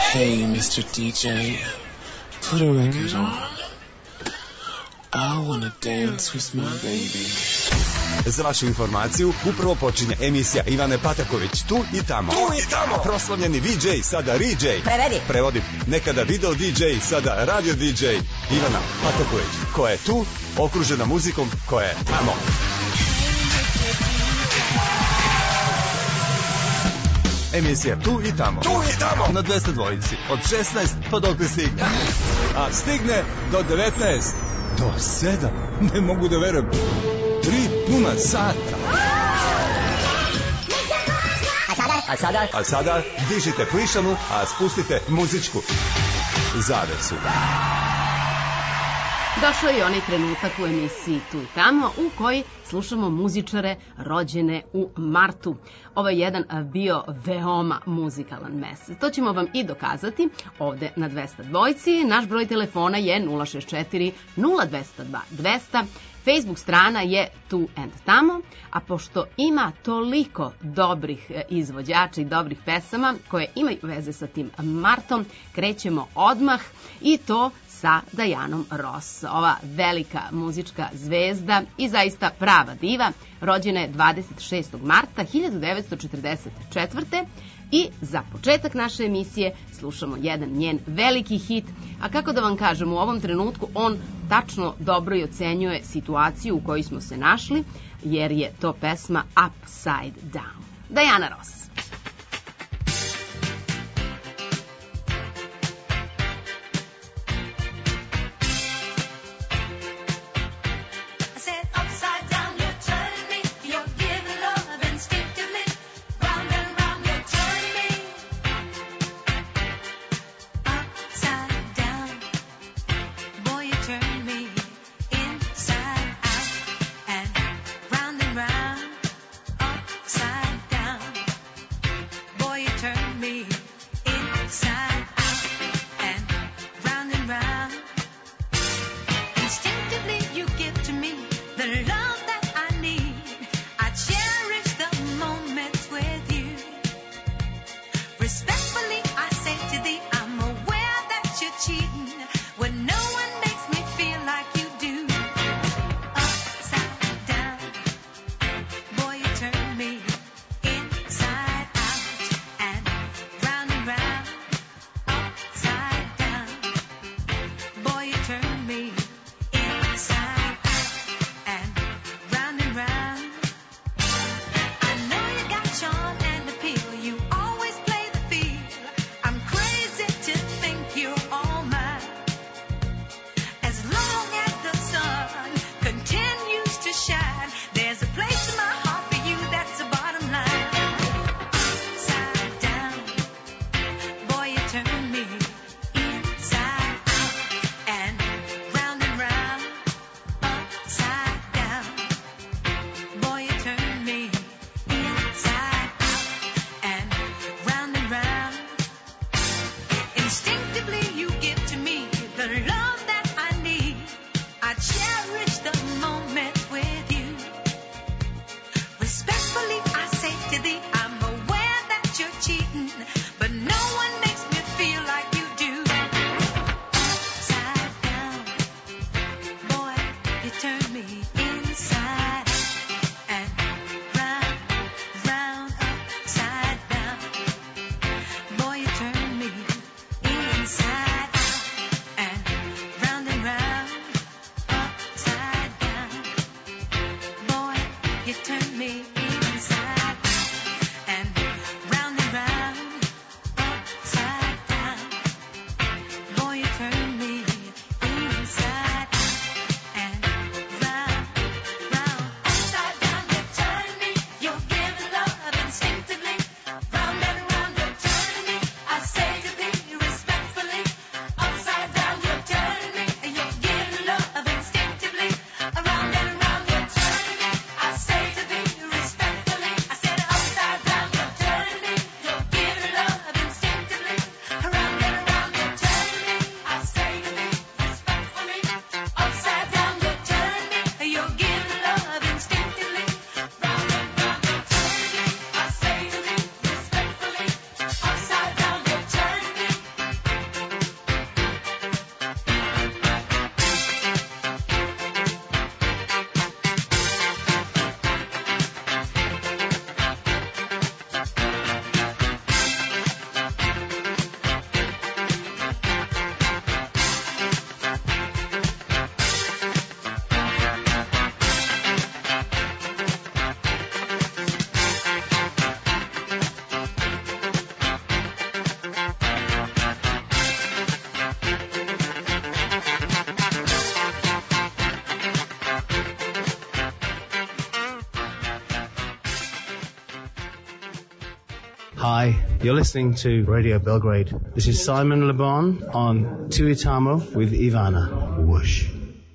Hey, Mr. DJ, put a record on. I wanna dance with my baby. Za vašu informaciju, upravo počinje emisija Ivane Pataković, tu i tamo. Tu i tamo. Proslavljeni VJ, sada RJ. Prevodim, nekada video DJ, sada radio DJ. Ivana Pataković, koja je tu, okružena muzikom koja je tamo. Emisija Tu i tamo. Tu i tamo. Na 202 od 16 pa dok ne stigne. A stigne do 19. Do 7. Ne mogu da verujem. 3 puna sata. A sada dižite plišanu, a spustite muzičku zavesu. Došao je onaj trenutak u emisiji Tu i tamo u kojoj slušamo muzičare rođene u martu. Ovo je jedan bio veoma muzikalan mesec. To ćemo vam i dokazati ovde na 202. Naš broj telefona je 064 0202 200. Facebook strana je Tu and Tamo, a pošto ima toliko dobrih izvođača i dobrih pesama koje imaju veze sa tim martom, krećemo odmah i to sa Dajanom Ross. Ova velika muzička zvezda i zaista prava diva, rođena je 26. marta 1944. I za početak naše emisije slušamo jedan njen veliki hit, a kako da vam kažem, u ovom trenutku on tačno dobro i ocenjuje situaciju u kojoj smo se našli, jer je to pesma Upside Down. Dajana Ross. Hi, you're listening to Radio Belgrade. This is Simon Le Bon on Tuitamo with Ivana. Whoosh.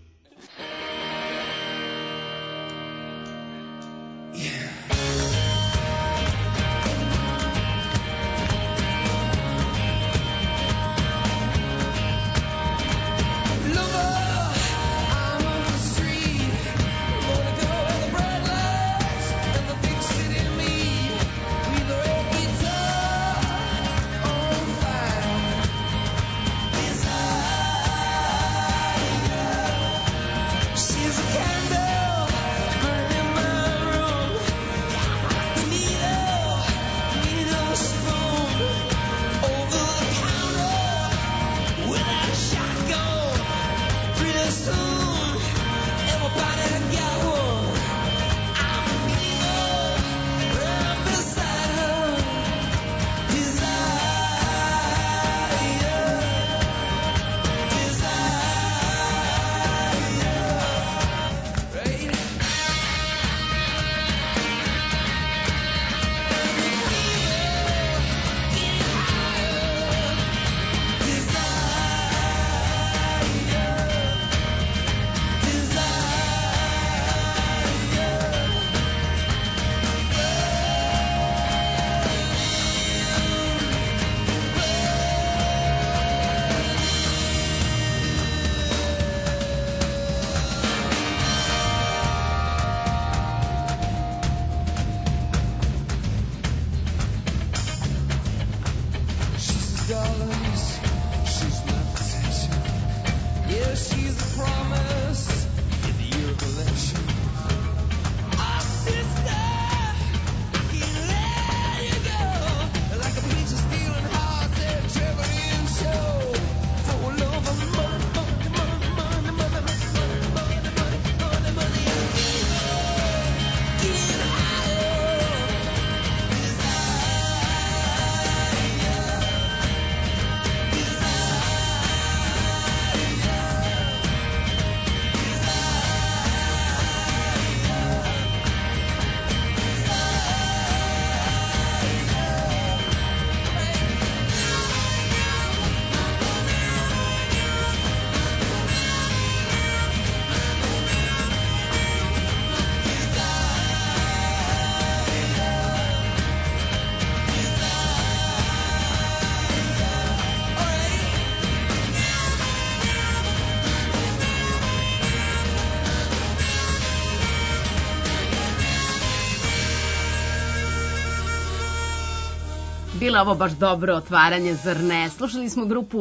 Bilo ovo baš dobro otvaranje, zar ne? Slušali smo grupu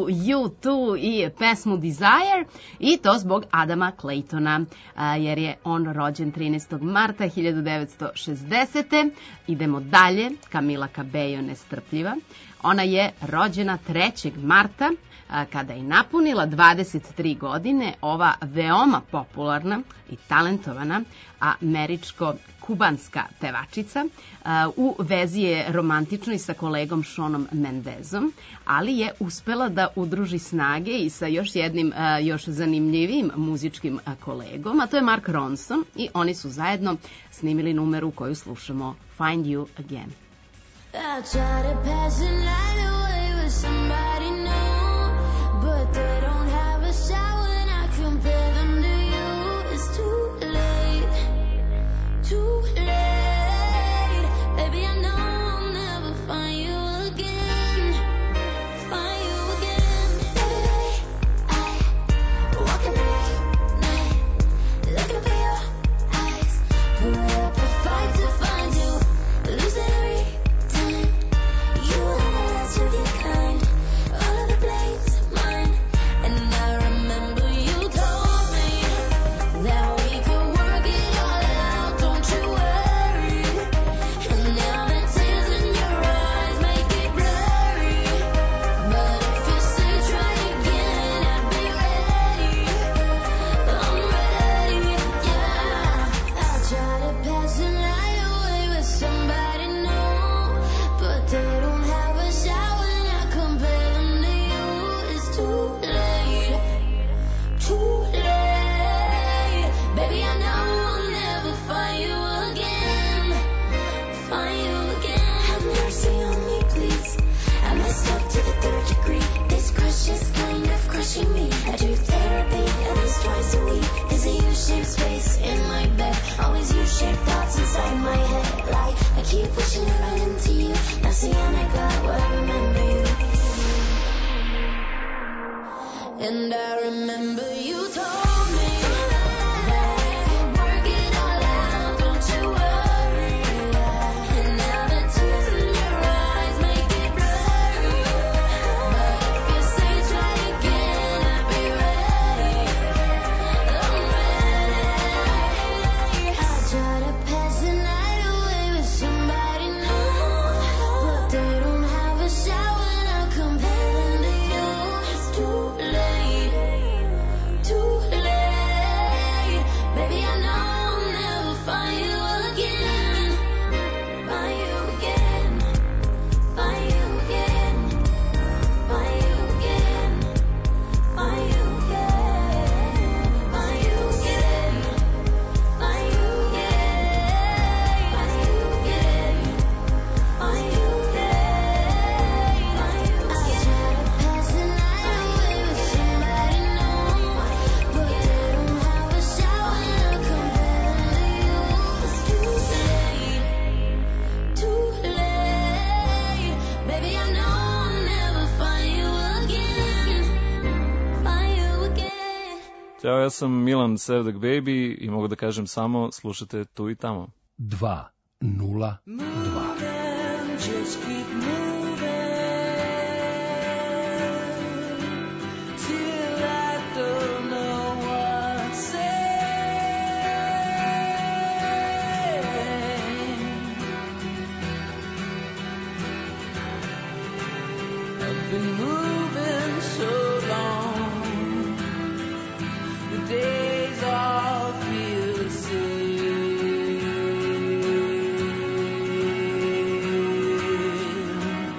U2 i pesmu Desire i to zbog Adama Claytona, jer je on rođen 13. marta 1960. Idemo dalje, Camila Cabello nestrpljiva. Ona je rođena 3. marta, kada je napunila 23 godine, ova veoma popularna i talentovana američko-kubanska pevačica. U vezi je romantičnoj sa kolegom Shawn Mendezom, ali je uspela da udruži snage i sa još jednim još zanimljivijim muzičkim kolegom, a to je Mark Ronson, i oni su zajedno snimili numeru koju slušamo, Find You Again. I try to pass the night away with somebody new, but they don't have a shot when I compare them to you. It's too late, too late. Baby, I know I'll never find you again, find you again. Every day I walk in the night, looking for your eyes, put up a fight to find you, losing every time. You and I, that's your And I remember you told me that we'll work it all out, don't you worry. And now the tears in your eyes make it blurry. But if you say try again, I'll be ready. I'm ready. I try to pass the night away with somebody new, but they don't have a shower and I'll compare them to you. It's too late, too late. Baby, I know I'll never find you again. Find you again. Find you again. Find you again. Find you again. Find you again. Find you again. Find you again. Find you again. Find you again. I try to pass the night away with somebody new, but they don't have a shower and I'll compare them to you. It's too late, too late. Baby, I know I'll never find you again. Find you again. Ćao, ja sam Milan Sevdak Baby i mogu da kažem samo slušajte Tu i tamo. 202. Just keep moving till I don't know what to say. I've been moving so long, the days all feel the same.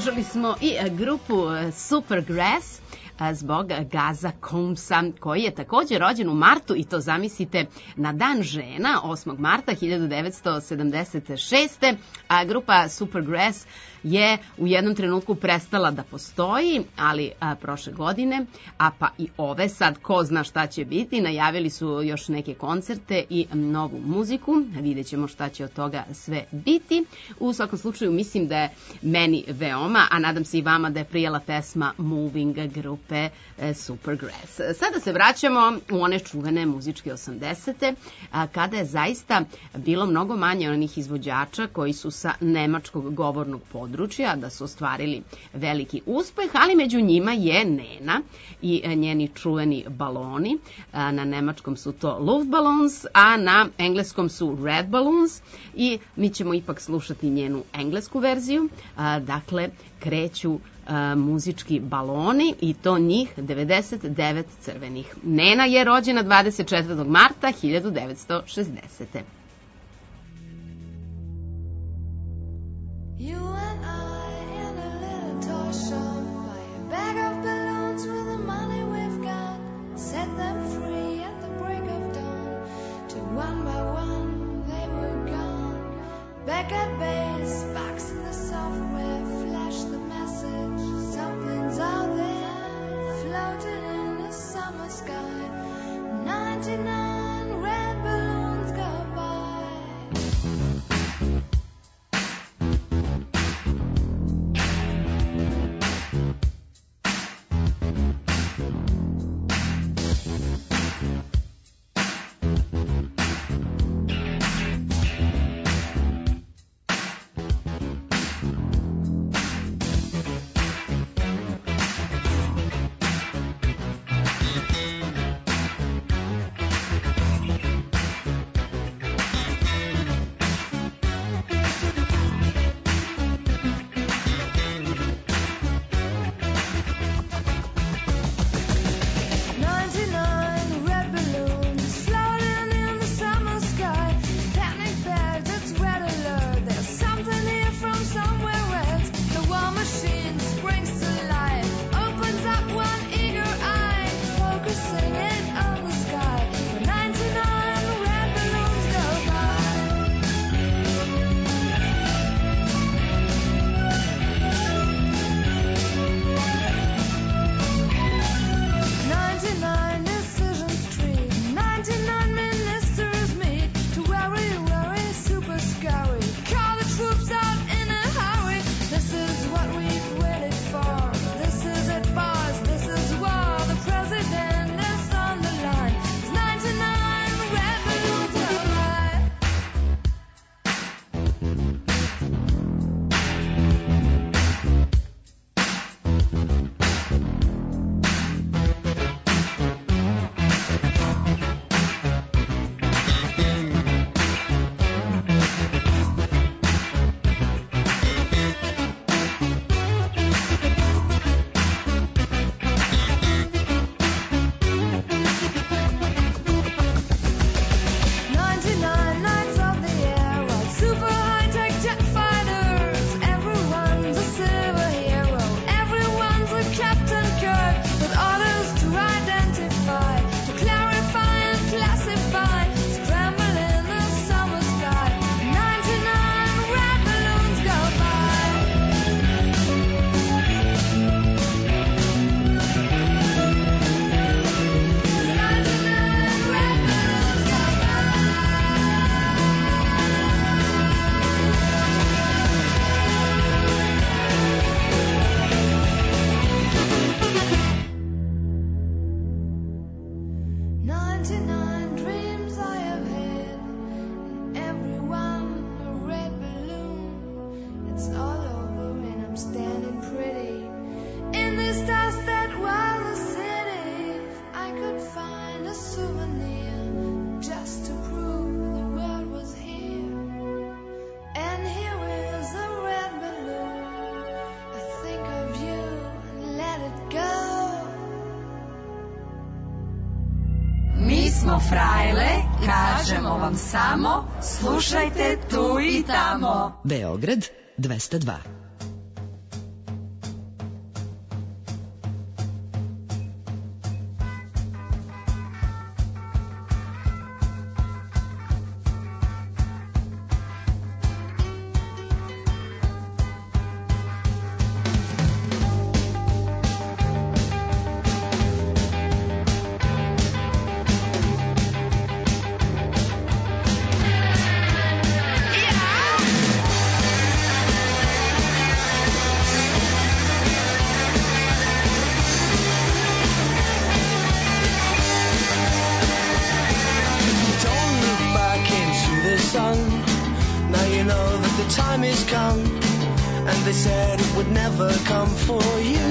Slušali smo i grupu Supergrass zbog Gaza Combsa, koji je takođe rođen u martu, i to zamislite na dan žena, 8. marta 1976. A grupa Supergrass je u jednom trenutku prestala da postoji, ali prošle godine, a pa i ove sad, ko zna šta će biti, najavili su još neke koncerte i novu muziku, vidjet ćemo šta će od toga sve biti. U svakom slučaju mislim da je meni veoma, a nadam se i vama da je prijela pesma Moving grupe Supergrass. Sada se vraćamo u one čuvene muzičke 80-te, kada je zaista bilo mnogo manje onih izvođača koji su sa nemačkog govornog područja, da su ostvarili veliki uspeh, ali među njima je Nena i njeni čuveni baloni. Na nemačkom su to Luftballons, a na engleskom su Red Balloons, i mi ćemo ipak slušati njenu englesku verziju. Dakle, kreću muzički baloni, i to njih 99 crvenih. Nena je rođena 24. marta 1960. You and I in a little toy shop, buy a bag of balloons with the money we've got, set them free at the break of dawn, till one by one they were gone. Back at base, box in the software, flash the message, something's out there, floating in the summer sky. 99 red balloons go by. smo frajle, kažemo vam samo, slušajte tu i tamo. Beograd 202. they said it would never come for you.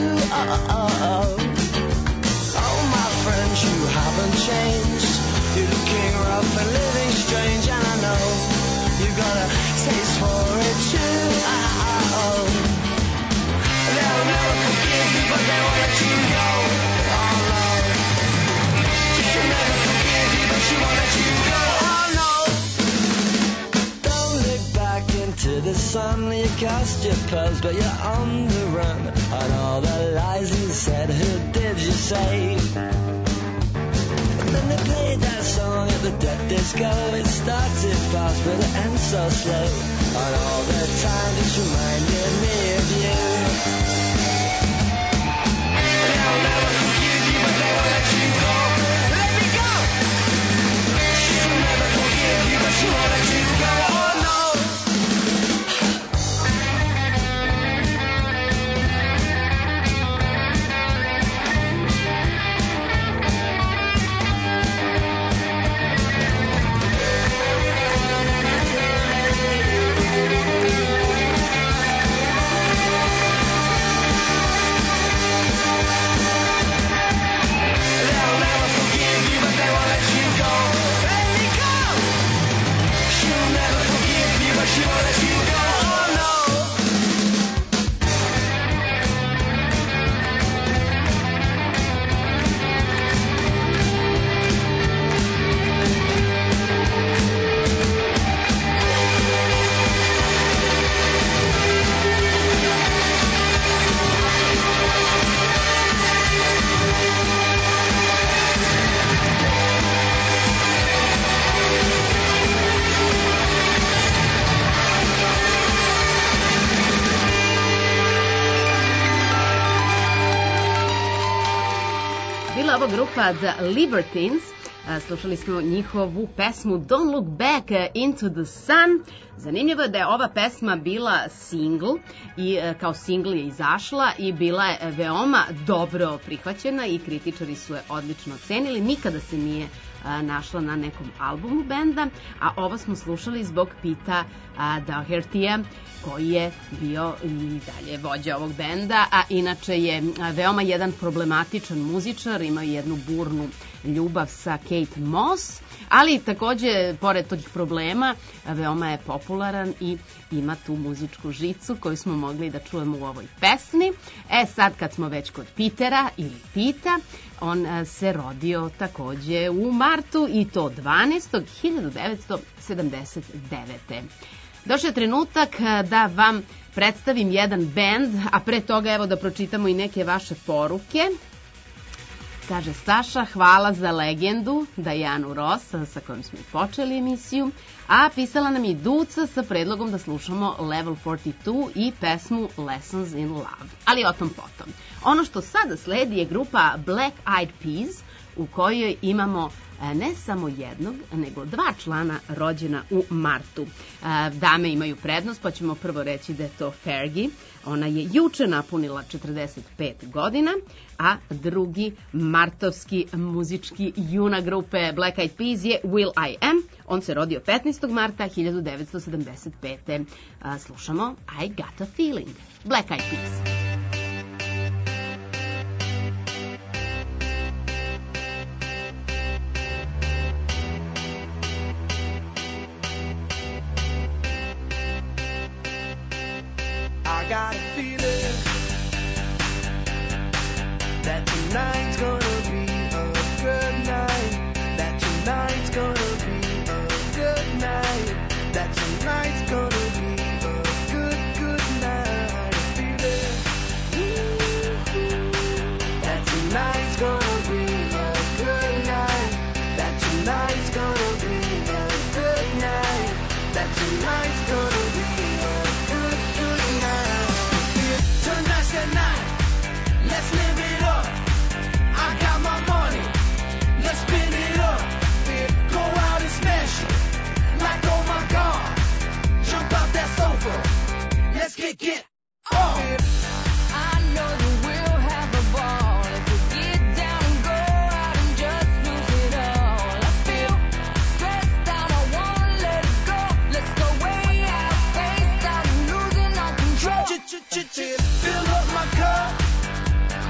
Oh, my friends, you haven't changed. You're looking rough and living strange, and I know you got a taste for it too. They'll never forgive you, but they won't let you go. Oh no, she'll never forgive you, but she won't let you go. Oh no. Don't look back into the sun. You cast your pearls, but you're on the run. On all the lies you said, who did you save? Then they played that song at the dead disco. It started fast but it ends so slow. And all the time just reminded me of you. They'll never forgive you, but they won't let you go. Let me go. She'll never forgive you, but she won't let you go. Oh no. Ova grupa The Libertines, slušali smo njihovu pesmu Don't Look Back Into the Sun. Zanimljivo je da je ova pesma bila singl i kao singl je izašla i bila je veoma dobro prihvaćena i kritičari su je odlično ocenili. Nikada se nije našla na nekom albumu benda, a ovo smo slušali zbog Pita Dohertyja, koji je bio i dalje vođa ovog benda, a inače je veoma jedan problematičan muzičar, imao jednu burnu ljubav sa Kate Moss, ali takođe, pored tih problema, veoma je popularan i ima tu muzičku žicu koju smo mogli da čujemo u ovoj pesmi. Sad kad smo već kod Pitera ili Pita, on se rodio takođe u martu i to 12. 1979. Došao je trenutak da vam predstavim jedan bend, a pre toga evo da pročitamo i neke vaše poruke. Kaže Saša, hvala za legendu Dajanu Ross, sa kojom smo i počeli emisiju, a pisala nam i Duca sa predlogom da slušamo Level 42 i pesmu Lessons in Love, ali o tom potom. Ono što sada sledi je grupa Black Eyed Peas, u kojoj imamo ne samo jednog, nego dva člana rođena u martu. Dame imaju prednost, pa ćemo prvo reći da je to Fergie. Ona je juče napunila 45 godina, a drugi martovski muzički juna grupe Black Eyed Peas je Will I Am. On se rodio 15. marta 1975. Slušamo I Got a Feeling. Black Eyed Peas. Got a feeling that tonight's gonna be a good night. That tonight's gonna be a good night. That tonight's gonna be a good night. A feeling that tonight's gonna be a good night. That tonight's gonna be a good night. That tonight's gonna be a good night. Tonight's the night, let's live it up. I got my money, let's spin it up. Go out and smash it, like oh my god. Jump out that sofa, let's get off. I know that we'll have a ball if we get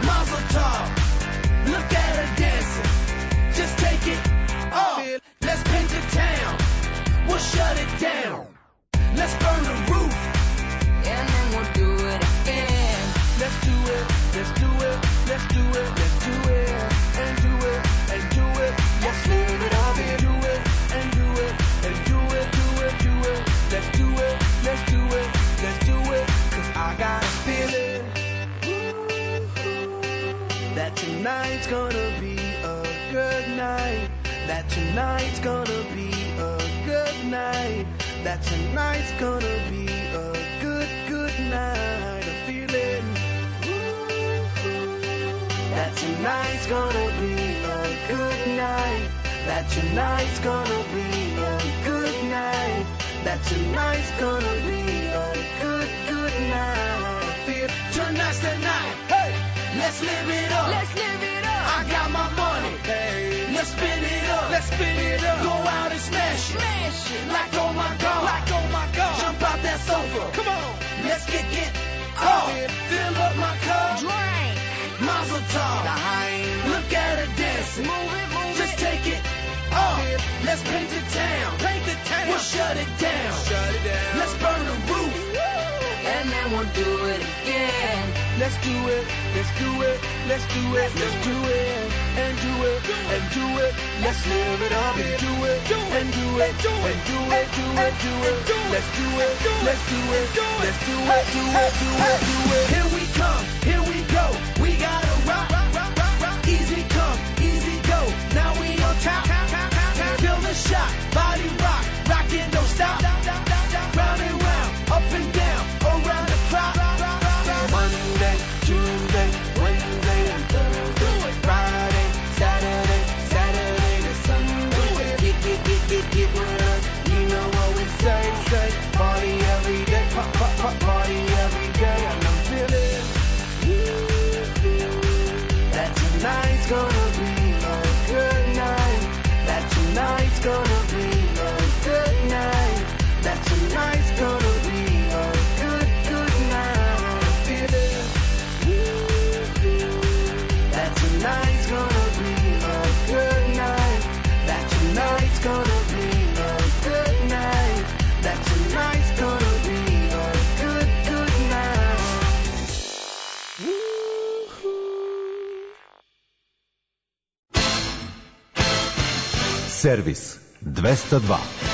Mazel tov. Look at her dancing. Just take it off. Let's paint the town. We'll shut it down. Let's burn the roof. And then we'll do it again. Let's do it. Let's do it. Let's do it. Let's do it. And do it. And do it. Let's live it up and do it. And do it. And do it. Do it. Do it. Let's do it. Let's do it. Let's do it. 'Cause I got a feeling that tonight's gonna be a good night. That tonight's gonna be a good night. That tonight's gonna be a good night. A feeling that tonight's gonna be a good night. That tonight's gonna be a good night. That tonight's gonna be a good night. I feel tonight's the night. Hey, let's live it up. Let's live it up. I got my money. Hey, let's spin it up. Let's spin it up. Go out and smash it. Smash it. Like oh my god. Like oh my god. Jump out that sofa. Come on. Let's get off. Fill up my cup. Drink. Mazel tov. Look at her dancing. Move it, move just it. Take it off. Let's paint the town. Paint the town. We'll shut it down. Shut it down. Let's burn the roof. And then we'll do it again. Let's do it. Let's do it. Let's do it. Let's do it. And do it. And do it. Let's live it up and do it. And do it. And do it. Do it. Do it. Let's do it. Let's do it. Let's do it. Do it. Do it. Do it. Here we come. Here we go. We gotta rock. Easy come. Easy go. Now we on top. Feel the shot. Body rock. Rockin' don't stop. Round and round. Up and down. Around the clock. Monday, Tuesday, Wednesday, and Thursday. Friday, Saturday, Saturday to Sunday. Get with us. You know what we say. Party every day. Party every day. And I'm feeling that tonight's gonna be a good night. That tonight's gonna be a good night. That tonight's gonna be a good night. I feel it. That tonight's gonna be a good night. That tonight's gonna be a good night. That tonight's gonna be a good night. Servis 202.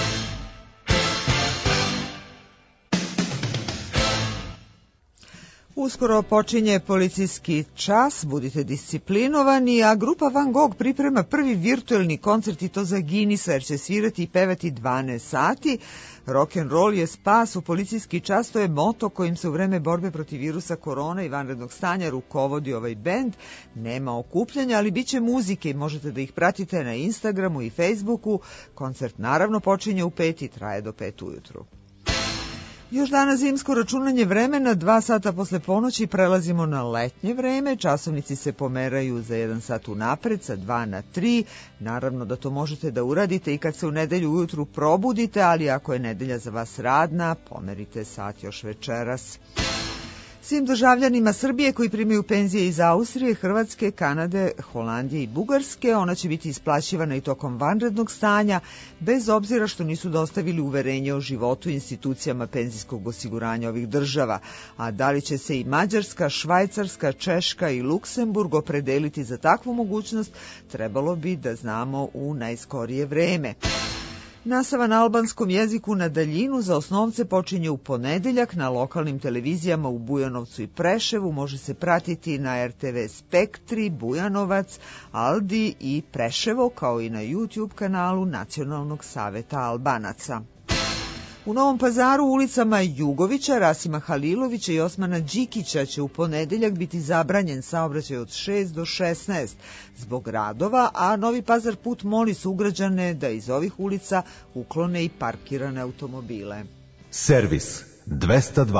Uskoro počinje policijski čas, budite disciplinovani, a grupa Van Gogh priprema prvi virtuelni koncert i to za Guinnessa, jer će svirati i pevati 12 sati. Rock'n'roll je spas u policijski čas, to je moto kojim se u vreme borbe protiv virusa korona i vanrednog stanja rukovodi ovaj bend. Nema okupljanja, ali bit će muzike i možete da ih pratite na Instagramu i Facebooku. Koncert naravno počinje u 5 i traje do 5 ujutru. Još danas zimsko računanje vremena, 2 sata posle ponoći prelazimo na letnje vreme, časovnici se pomeraju za 1 sat unapred, sa 2 na 3, naravno da to možete da uradite i kad se u nedelju ujutru probudite, ali ako je nedelja za vas radna, pomerite sat još večeras. Svim državljanima Srbije koji primaju penzije iz Austrije, Hrvatske, Kanade, Holandije i Bugarske, ona će biti isplaćivana i tokom vanrednog stanja, bez obzira što nisu dostavili uverenje o životu institucijama penzijskog osiguranja ovih država. A da li će se i Mađarska, Švajcarska, Češka i Luksemburg opredeliti za takvu mogućnost, trebalo bi da znamo u najskorije vreme. Nastava na albanskom jeziku na daljinu za osnovce počinje u ponedeljak na lokalnim televizijama u Bujanovcu i Preševu. Može se pratiti na RTV Spektri, Bujanovac, Aldi i Preševo, kao i na YouTube kanalu Nacionalnog saveta Albanaca. U Novom Pazaru ulicama Jugovića, Rasima Halilovića i Osmana Đikića će u ponedeljak biti zabranjen saobraćaj od 6 do 16 zbog radova, a Novi Pazar put moli sugrađane da iz ovih ulica uklone i parkirane automobile. Servis 202.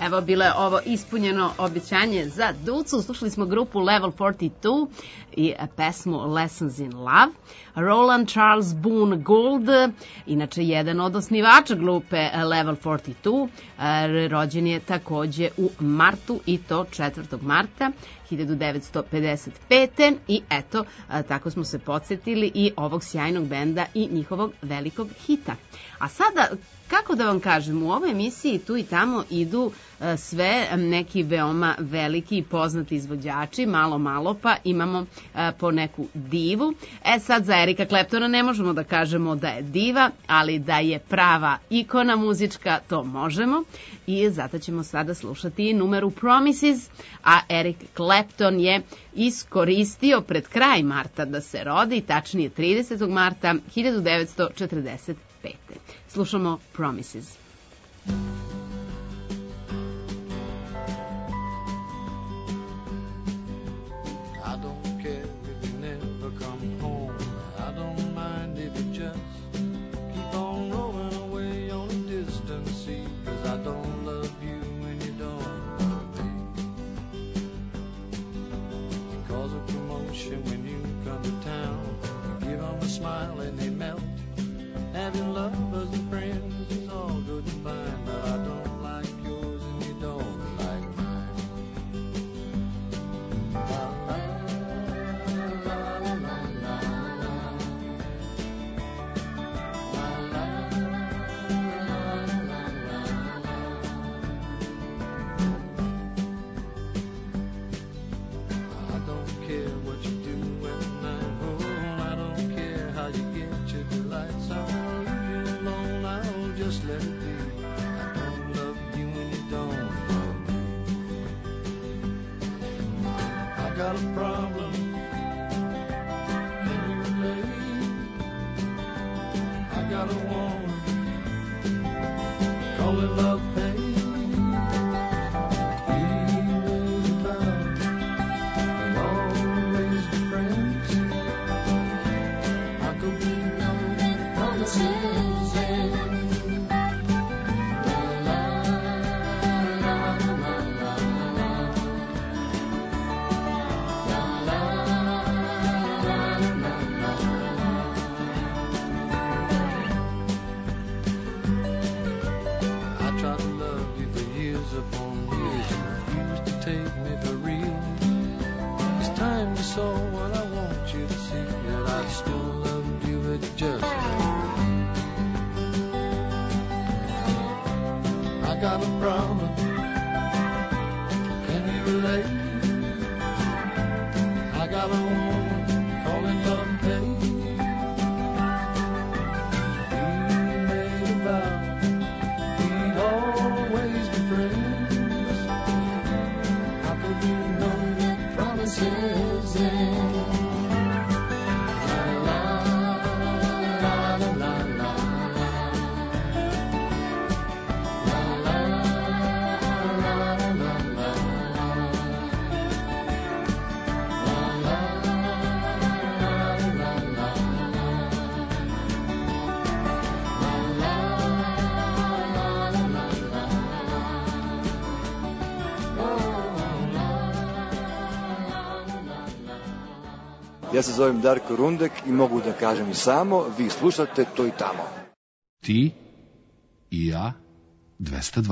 Evo, bilo je ovo ispunjeno obećanje za Ducu. Slušali smo grupu Level 42 i pesmu Lessons in Love. Roland Charles Boone Gould, inače jedan od osnivača grupe Level 42, rođen je takođe u martu, i to 4. marta 1955. I eto, tako smo se podsjetili i ovog sjajnog benda i njihovog velikog hita. A sada, kako da vam kažem, u ovoj emisiji tu i tamo idu sve neki veoma veliki i poznati izvođači, malo, pa imamo po neku divu. Sad za Erika Claptona ne možemo da kažemo da je diva, ali da je prava ikona muzička, to možemo. I zato ćemo sada slušati numeru Promises, a Eric Clapton je iskoristio pred kraj marta da se rodi, tačnije 30. marta 1945. Slušamo Promises. I don't care if you never come home. I don't mind if you just keep on rolling away on a distant sea. 'Cause I don't love you when you don't love me. You cause a commotion when you come to town. You give them a smile and they melt. Having lovers and friends is all good and fine, but I don't like yours and you don't like mine. La la la la la la la. La la la la la la. I don't care what you do at night. Oh, I don't care how you get your delights on. Just let it be. I don't love you and you don't love me. I got a problem. Can you relate? I got a woman. Call it love pain. Feelings about and always be friends. I could be no promises and so what I want you to see, that I still love you at just I got a problem. Can you relate? I got a woman calling love pain. We made a vow we'd always be friends. How could we know your promises and Ja se zovem Darko Rundek i mogu da kažem samo, vi slušate To i tamo. Ti i ja 202.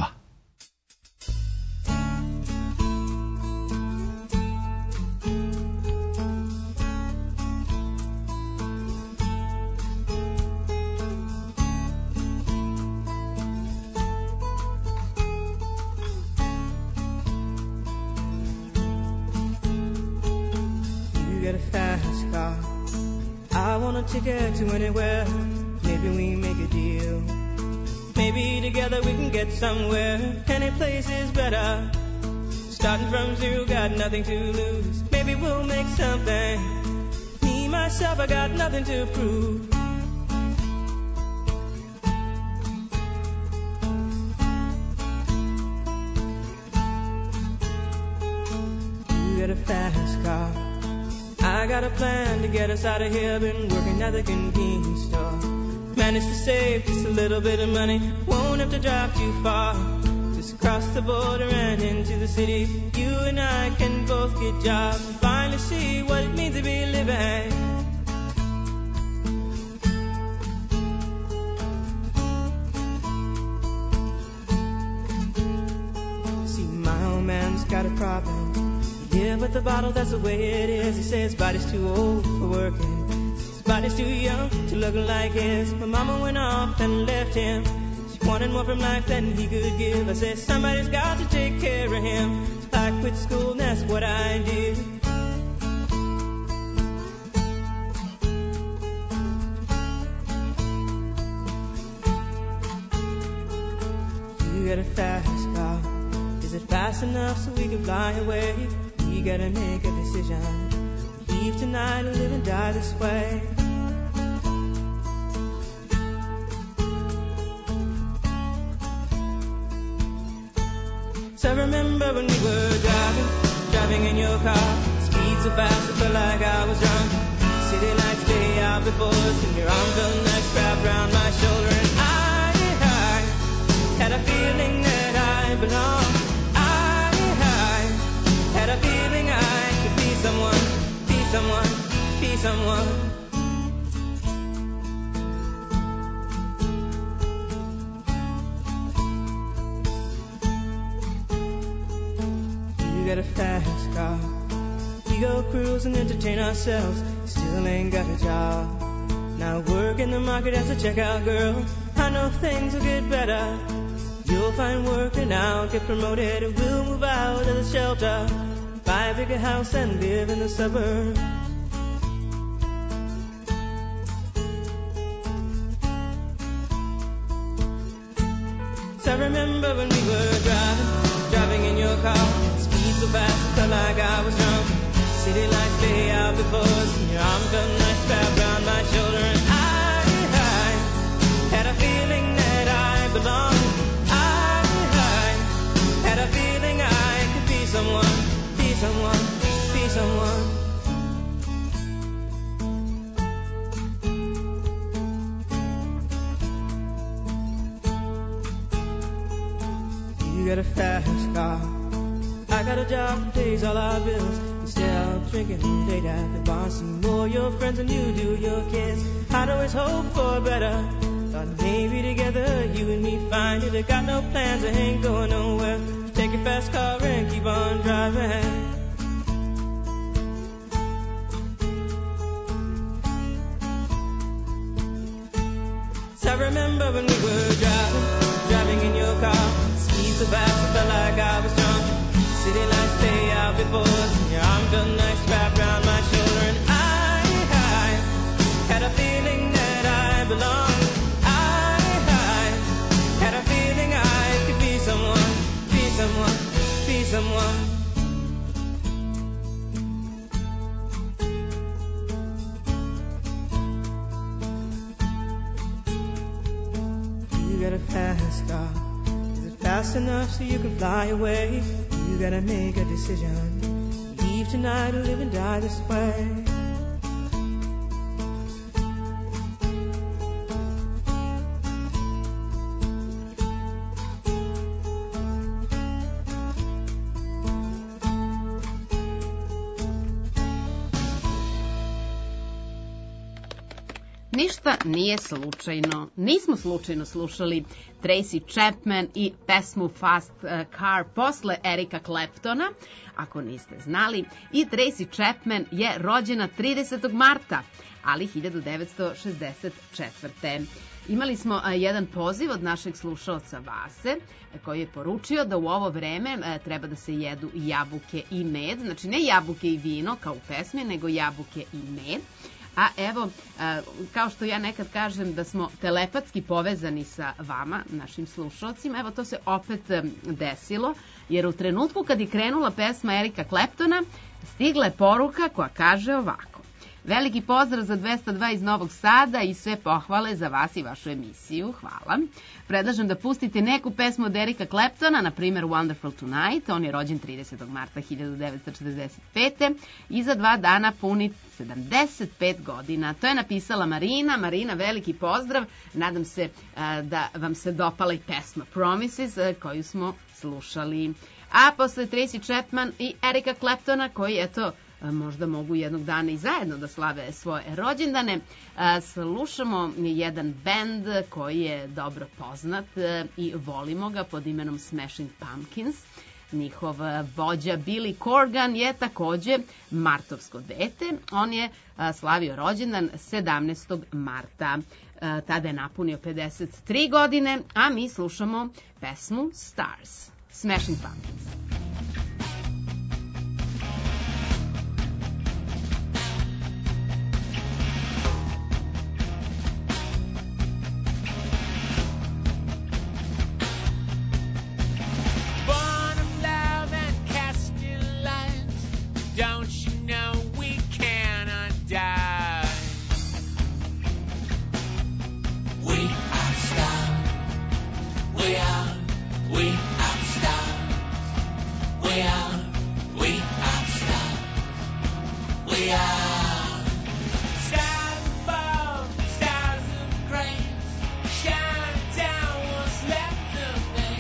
Ticket to anywhere, maybe we make a deal. Maybe together we can get somewhere. Any place is better. Starting from zero, got nothing to lose. Maybe we'll make something. Me, myself, I got nothing to prove. You got a fast car. I got a plan to get us out of here. Been working at the convenience store. Managed to save just a little bit of money. Won't have to drive too far to Just cross the border and into the city. You and I can both get jobs and finally see what it means to be living. See, my old man's got a problem. He live with the bottle, that's the way it is. He says his body's too old for working. His body's too young to look like his. My mama went off and left him. Wanted more from life than he could give. I said, somebody's got to take care of him. So I quit school and that's what I did. You got a fast car. Is it fast enough so we can fly away? We gotta make a decision. Leave tonight or live and die this way. I remember when we were driving in your car. Speed so fast, I felt like I was drunk. City lights day out before us, and your arm felt nice wrapped around my shoulder. And I had a feeling that I belonged. I had a feeling I could be someone, be someone, be someone. Got a fast car. We go cruise and entertain ourselves. Still ain't got a job. Now work in the market as a checkout girl. I know things will get better. You'll find work and I'll get promoted. And we'll move out of the shelter, buy a bigger house and live in the suburbs. So I remember when we were driving in your car. So fast, I felt like I was drunk. City lights lay out before us, and your arm felt nice wrapped around my shoulder. And I had a feeling that I belonged. I had a feeling I could be someone, be someone, be someone. You got a fast car. I got a job that pays all our bills. Instead of drinking late at the bar, see more your friends than you do your kids. I'd always hope for better. Thought maybe together you and me find it. I got no plans, I ain't going nowhere. Take your fast car and keep on driving. So I remember when we were driving in your car. Speed so fast, I felt like I was drunk. City lights lay out before us, and your arm felt nice wrapped around my shoulder. And I had a feeling that I belonged. I had a feeling I could be someone, be someone, be someone. You got a fast car. Is it fast enough so you can fly away? You gotta make a decision. Leave tonight or live and die this way. Ništa nije slučajno. Nismo slučajno slušali Tracy Chapman i pesmu Fast Car posle Erika Claptona, ako niste znali. I Tracy Chapman je rođena 30. marta, ali 1964. Imali smo jedan poziv od našeg slušaoca Vase, koji je poručio da u ovo vreme treba da se jedu jabuke i med. Znači ne jabuke i vino kao u pesmi, nego jabuke i med. A evo, kao što ja nekad kažem da smo telepatski povezani sa vama, našim slušalcima, evo to se opet desilo, jer u trenutku kad je krenula pesma Erika Claptona, stigla je poruka koja kaže ovako. Veliki pozdrav za 202 iz Novog Sada i sve pohvale za vas i vašu emisiju. Hvala. Predlažem da pustite neku pesmu od Erika Claptona, na primjer Wonderful Tonight. On je rođen 30. marta 1945. I za 2 dana puni 75 godina. To je napisala Marina. Marina, veliki pozdrav. Nadam se da vam se dopala i pesma Promises, koju smo slušali. A posle Tracy Chapman i Erika Claptona, koji eto možda mogu jednog dana i zajedno da slave svoje rođendane, slušamo jedan bend koji je dobro poznat i volimo ga pod imenom Smashing Pumpkins. Njihov vođa Billy Corgan je takođe martovsko dete. On je slavio rođendan 17. marta. Tada je napunio 53 godine, a mi slušamo pesmu Stars. Smashing Pumpkins. Don't you know we cannot die? We are stars. We are stars. We are stars. We are stars above, stars of grace, shine down what's left of me.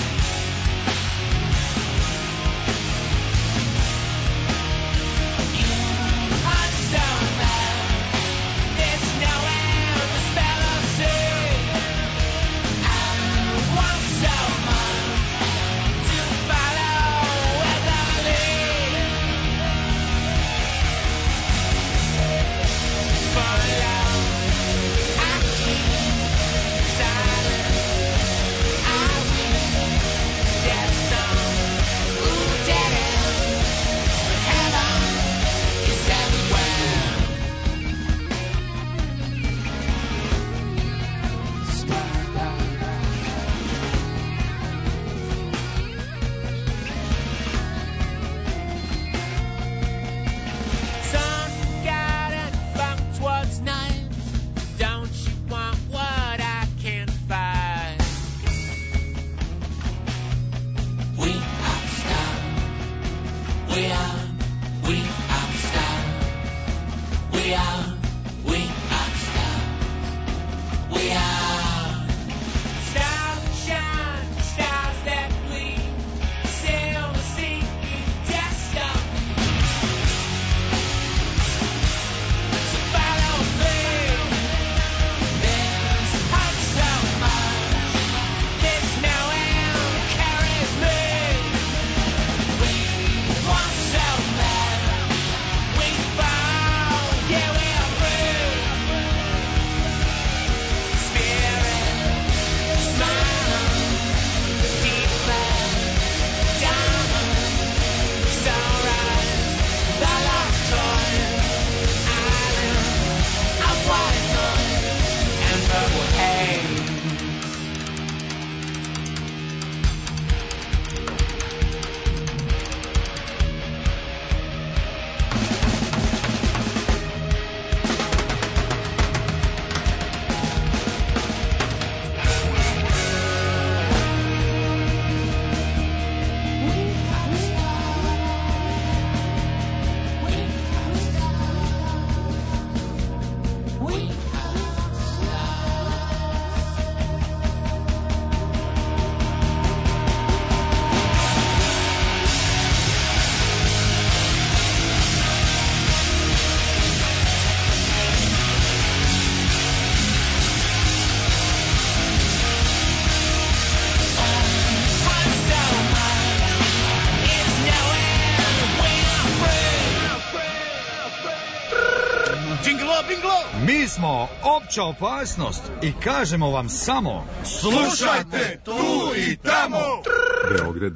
Mi smo opća opasnost i kažemo vam samo slušajte tu i tamo. Beograd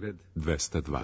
202.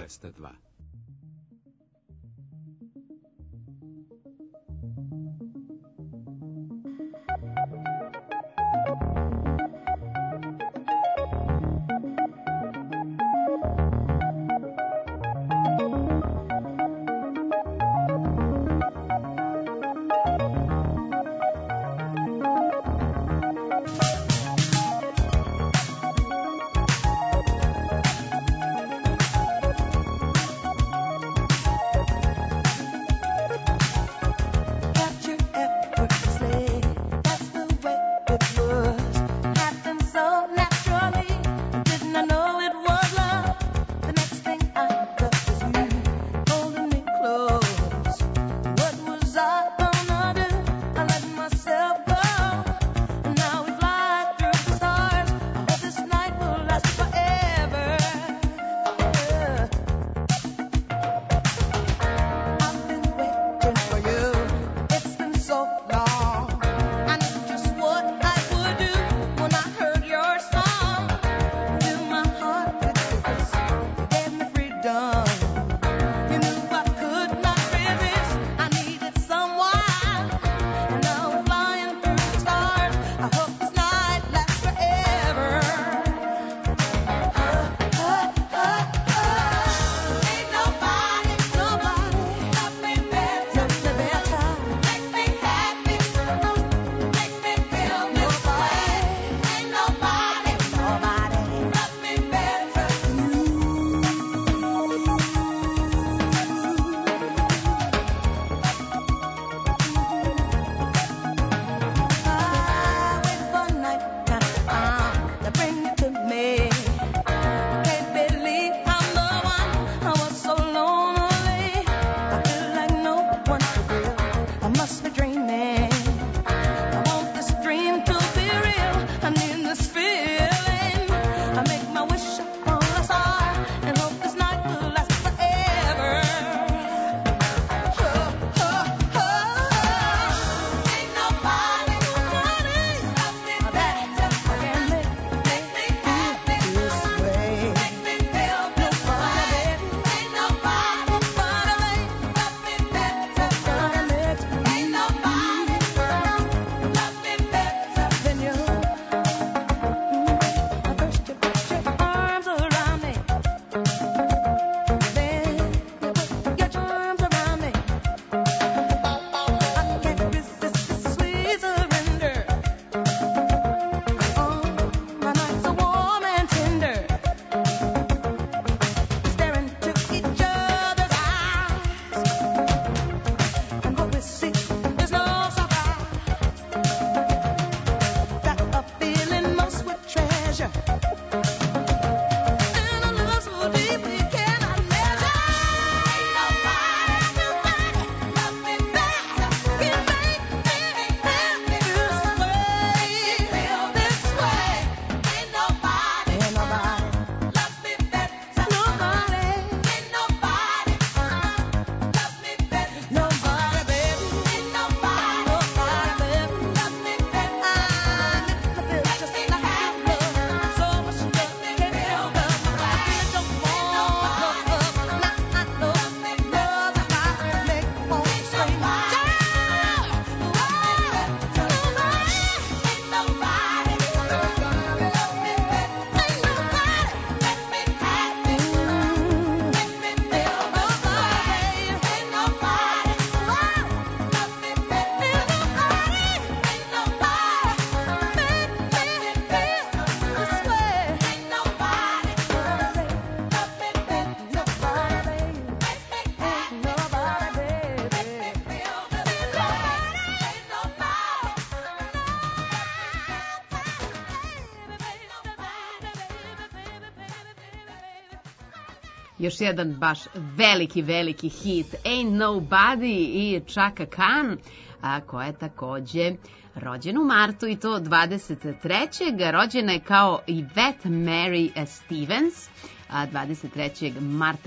Još jedan baš veliki hit Ain't Nobody i Chaka Khan, koja je takođe rođena u martu i to 23. Rođena je kao Yvette Mary Stevens, 23. marta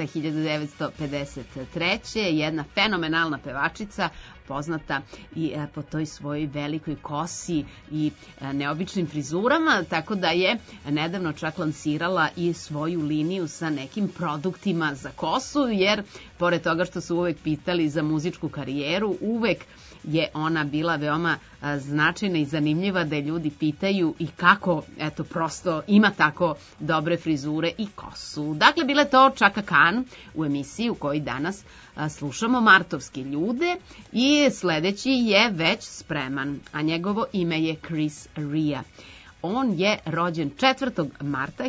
1953. Jedna fenomenalna pevačica, poznata i po toj svojoj velikoj kosi i neobičnim frizurama, tako da je nedavno čak lansirala i svoju liniju sa nekim produktima za kosu, jer pored toga što su uvek pitali za muzičku karijeru, uvek je ona bila veoma značajna i zanimljiva da je ljudi pitaju i kako, eto, prosto ima tako dobre frizure i kosu. Dakle, bile to Chaka Khan u emisiji u kojoj danas slušamo martovske ljude i sledeći je već spreman, a njegovo ime je Chris Rea. On je rođen 4. marta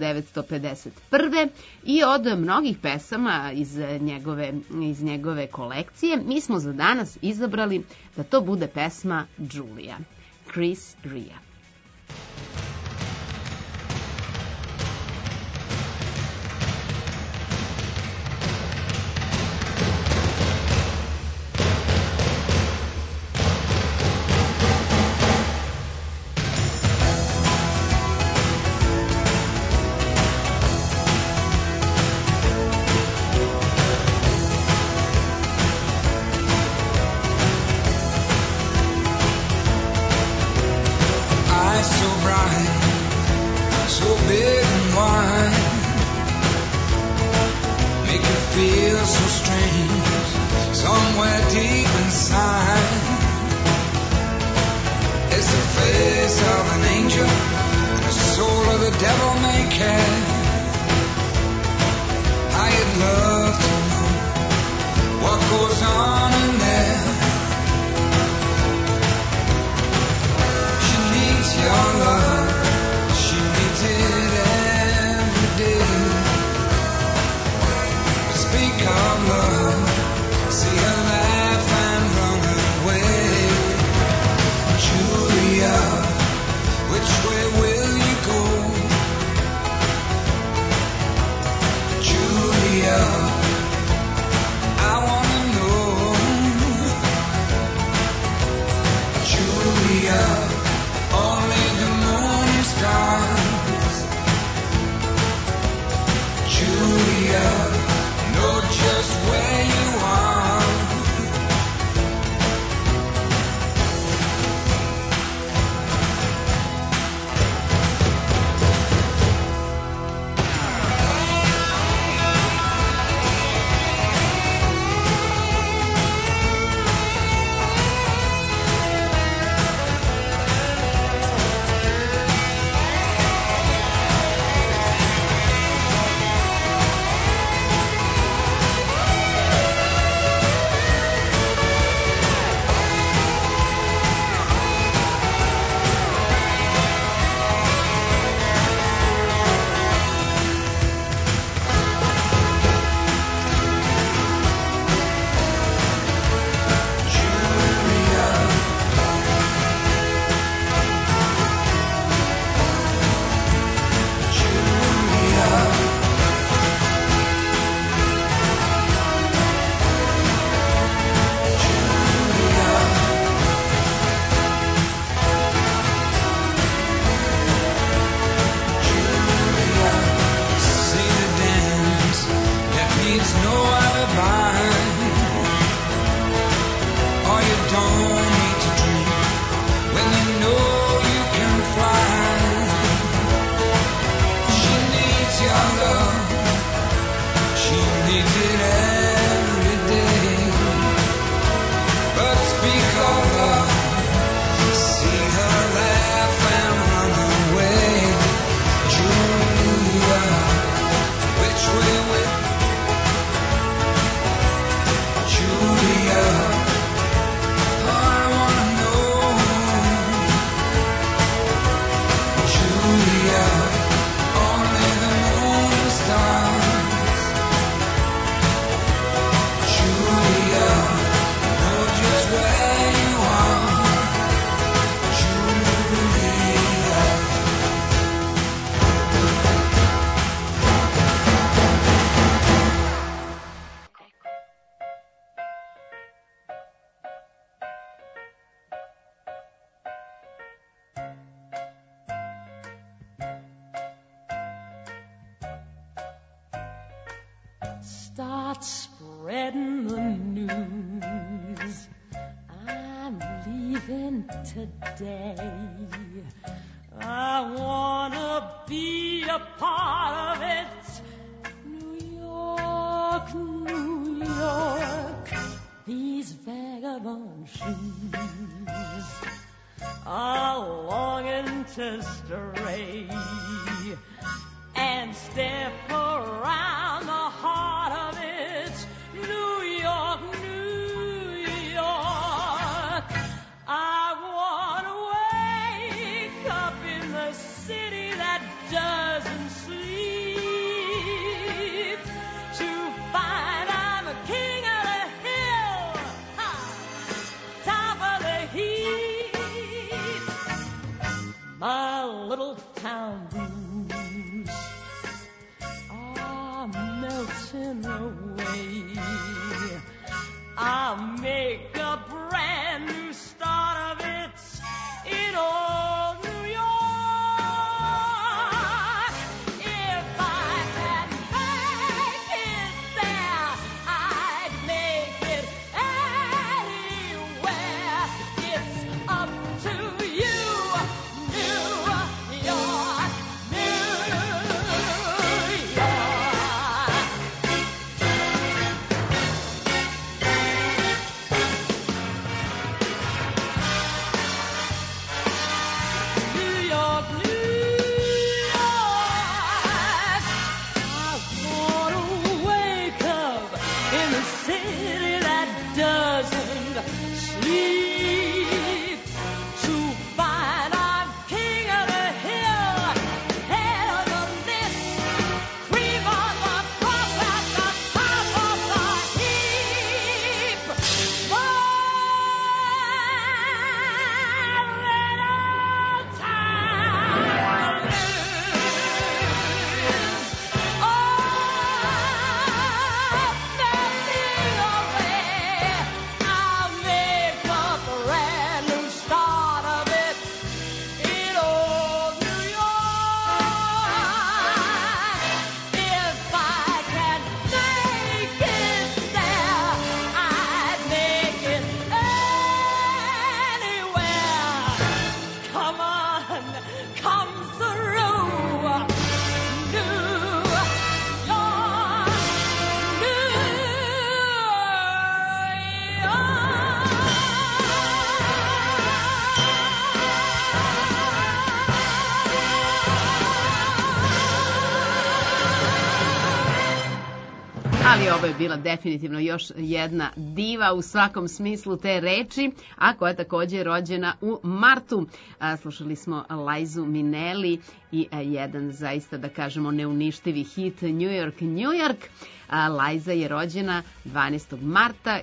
1951. i od mnogih pesama iz njegove kolekcije mi smo za danas izabrali da to bude pesma Julia. Chris Rea. Julia, start spreading the news. I'm leaving today. I wanna be a part of it. New York, New York, these vagabond shoes are longing to stray and step around the heart of it. New York, New York, I wanna wake up in the city that doesn't sleep to find I'm a king of the hill, top of the heap. My little town blues are melting away. I'll make a brand new start of it in old New York. If I can make it there, I'd make it anywhere. It's up to you, New York, New York. New York, New York, I wanna wake up in a city that doesn't sleep to find I'm king of the hill, head of the list, cream on the crop at the top of the heap. My little town blues are melting away. I'll make a brand new start of it in old New York. If I can make it there, I'd make it anywhere. Come on, come through. New York, New Ali ovo je bila definitivno još jedna diva u svakom smislu te reči, a koja je takođe rođena u martu. Slušali smo Lizu Minnelli i jedan zaista, da kažemo, neuništivi hit New York, New York. Liza je rođena 12. marta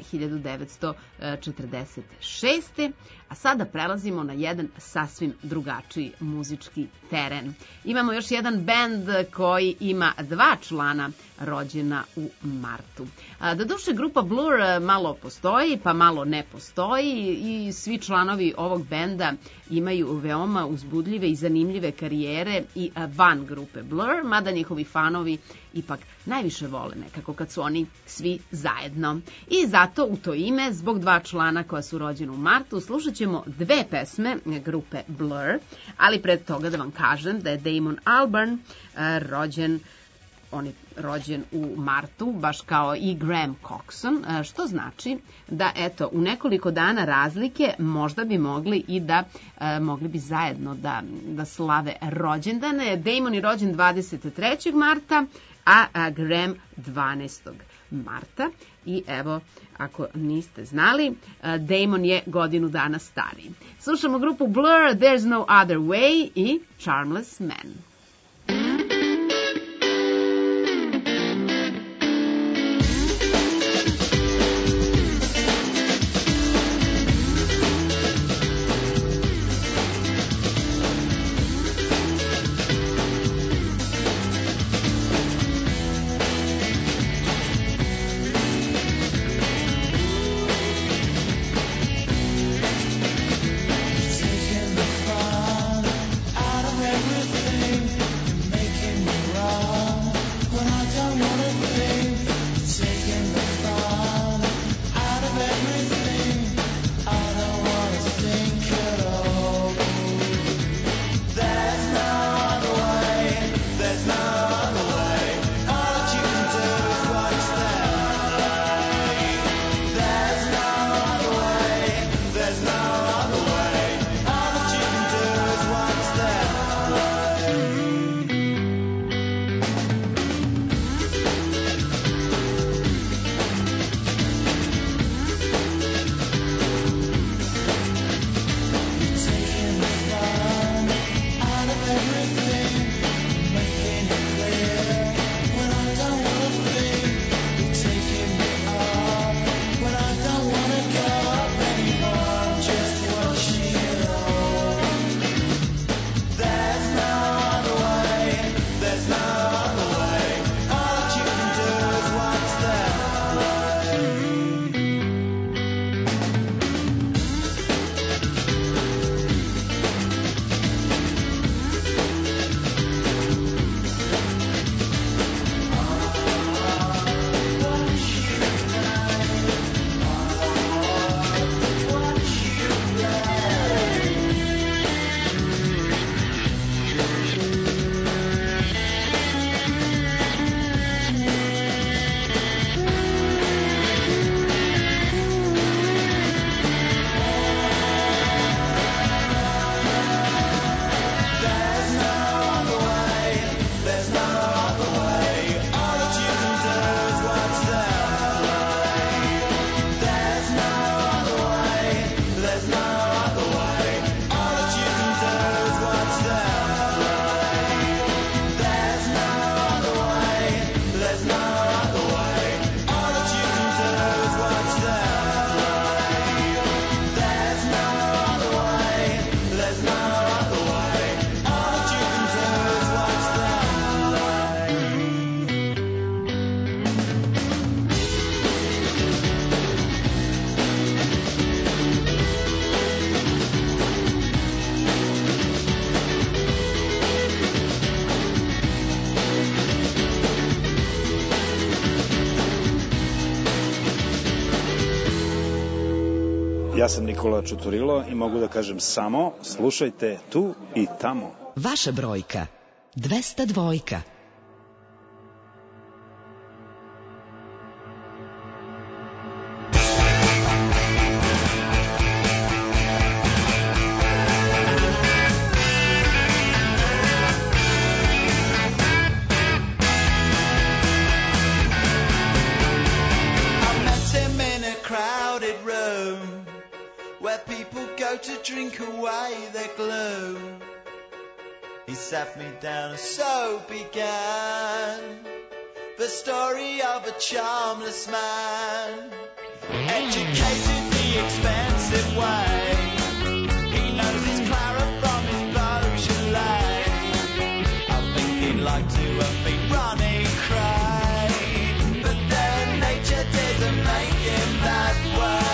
1946. A sada prelazimo na jedan sasvim drugačiji muzički teren. Imamo još jedan bend koji ima 2 člana rođena u martu. Doduše, grupa Blur malo postoji, pa malo ne postoji i svi članovi ovog benda imaju veoma uzbudljive i zanimljive karijere i van grupe Blur, mada njihovi fanovi ipak najviše vole nekako kad su oni svi zajedno. I zato u to ime, zbog 2 člana koja su rođena u martu, slušat ćemo 2 pesme grupe Blur, ali pred toga da vam kažem da je Damon Albarn rođen u martu, baš kao i Graham Coxon, što znači da eto u nekoliko dana razlike možda bi mogli zajedno da slave rođendane. Damon je rođen 23. marta, a Graham 12. marta. I evo, ako niste znali, Damon je godinu dana stariji. Slušamo grupu Blur, There's No Other Way i Charmless Man. Taking the fun out of everything. Ja sam Nikola Čuturilo i mogu da kažem samo slušajte tu i tamo. Vaša brojka 202. To drink away their gloom. He sat me down and so began the story of a charmless man, educated the expensive way. He knows his Clara from his Beaujolais. I think he'd like to have been running cray, but then nature didn't make him that way.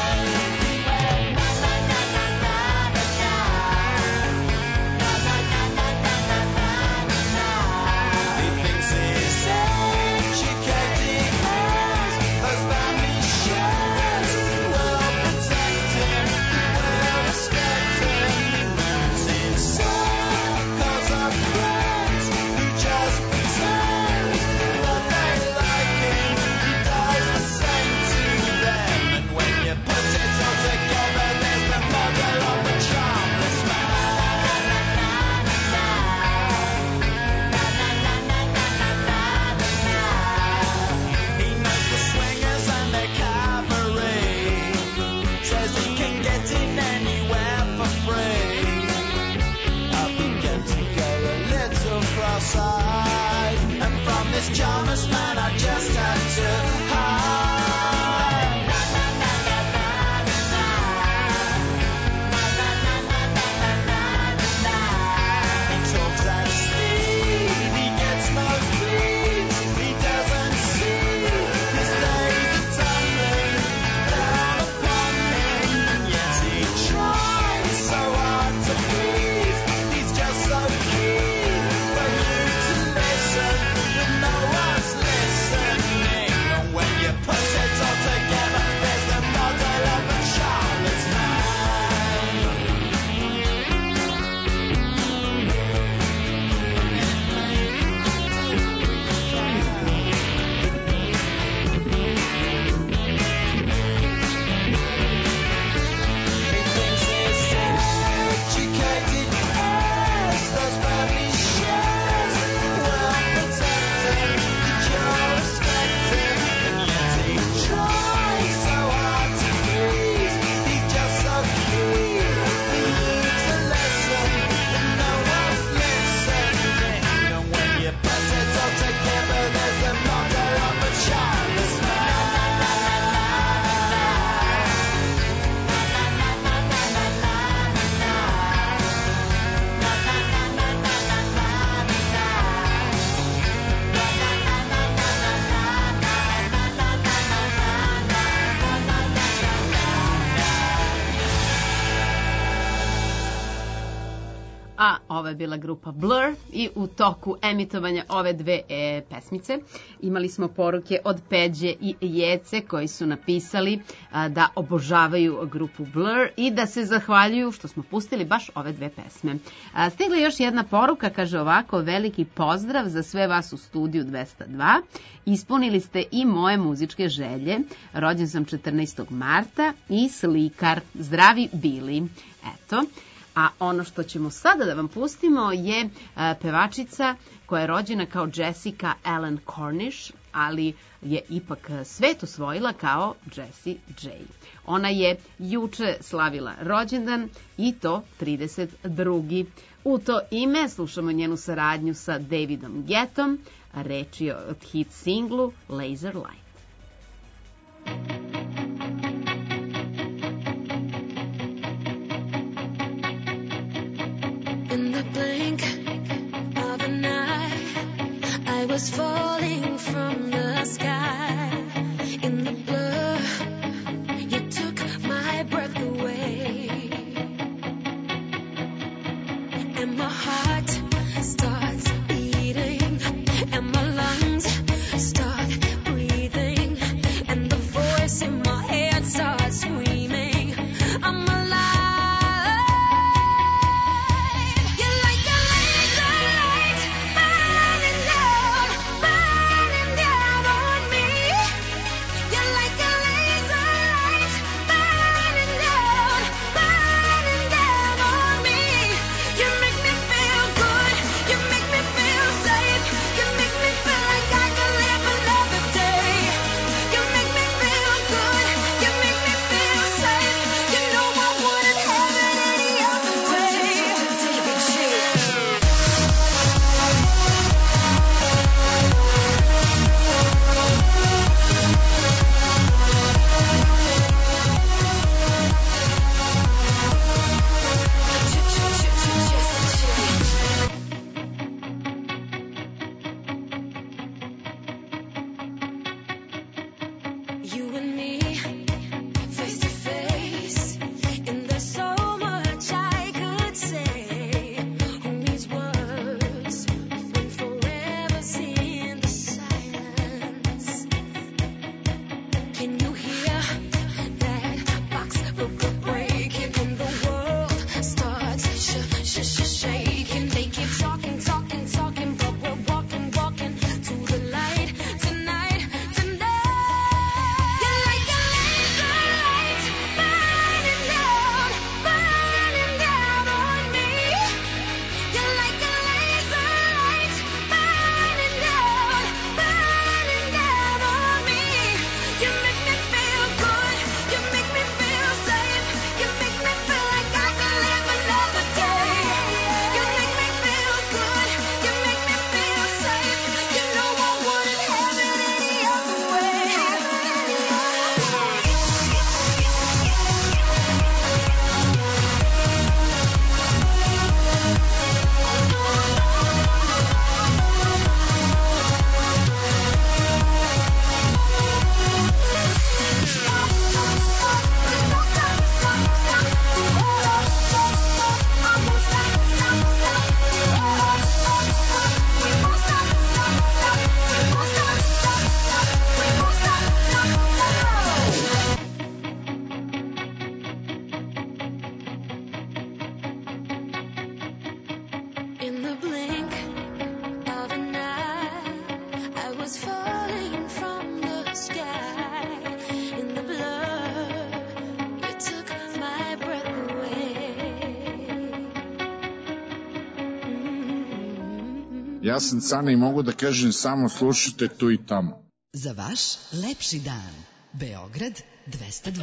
And from this charmless man I just had to hide. He talks at speed, he gets no sleep, he doesn't see his days are tumbling down upon him, and yet he tries so hard to please. He's just so keen for you to listen, but no one's listening. And when you put it all together, there's the model of a charmless man. He thinks he's educated as those family shares, well protected, you're respected, and yet he tries so hard to please. He's just so keen for you to listen, but no one's listening. And when you put it all together, there's the model of a charmless man. A ova je bila grupa Blur i u toku emitovanja ove dve pesmice imali smo poruke od Peđe i Jece koji su napisali da obožavaju grupu Blur i da se zahvaljuju što smo pustili baš ove dve pesme. Stigla je još jedna poruka, kaže ovako: veliki pozdrav za sve vas u studiju 202. Ispunili ste i moje muzičke želje. Rođen sam 14. marta i slikar. Zdravi bili. Eto. A ono što ćemo sada da vam pustimo je pevačica koja je rođena kao Jessica Ellen Cornish, ali je ipak svet osvojila kao Jessie J. Ona je juče slavila rođendan i to 32. U to ime slušamo njenu saradnju sa Davidom Guettom, reč je od hit singlu Laser Light. In the blink of an eye, I was falling from the sky. In the blur, you took my breath away, and my heart starts beating, and my lungs start breathing, and the voice in my head starts screaming. I'm Ja sam Cane i mogu da kažem samo slušajte tu i tamo. Za vaš lepši dan. Beograd 202.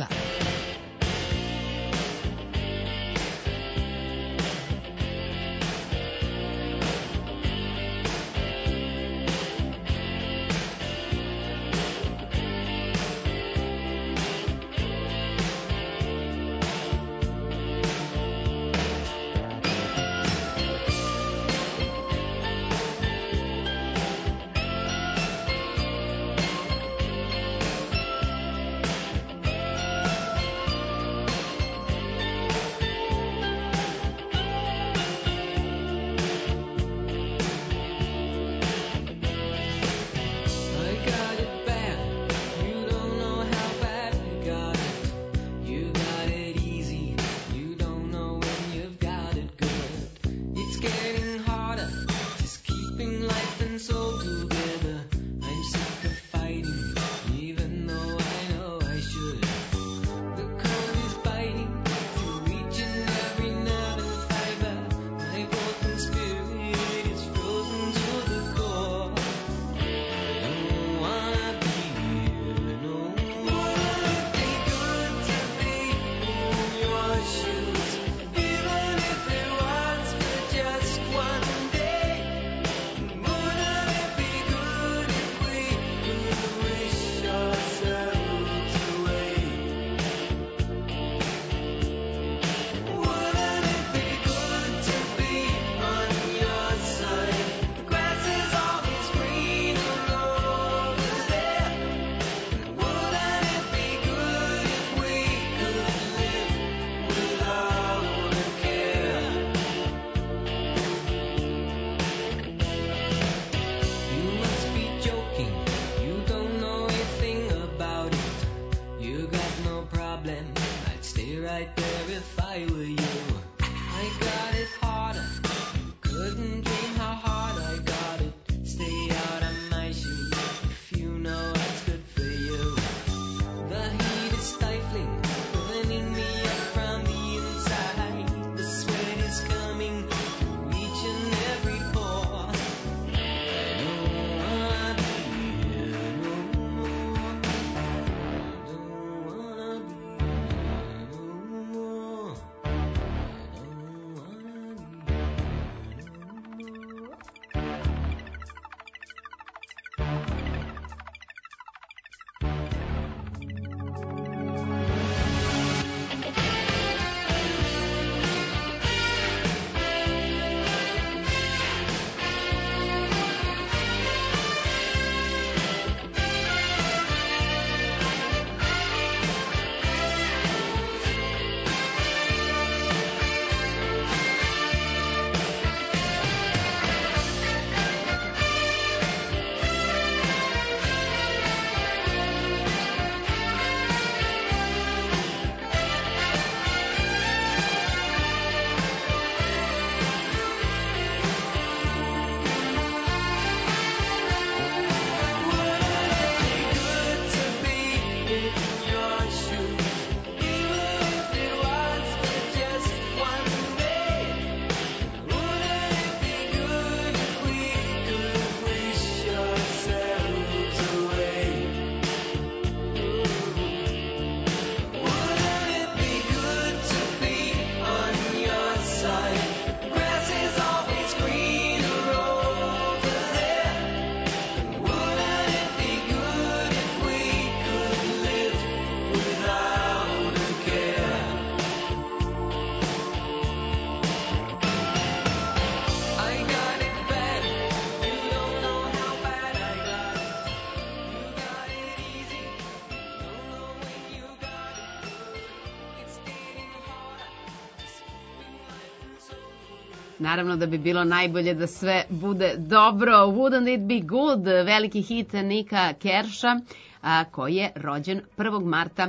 Naravno da bi bilo najbolje da sve bude dobro. Wouldn't it be good? Veliki hit Nika Kersha, koji je rođen 1. marta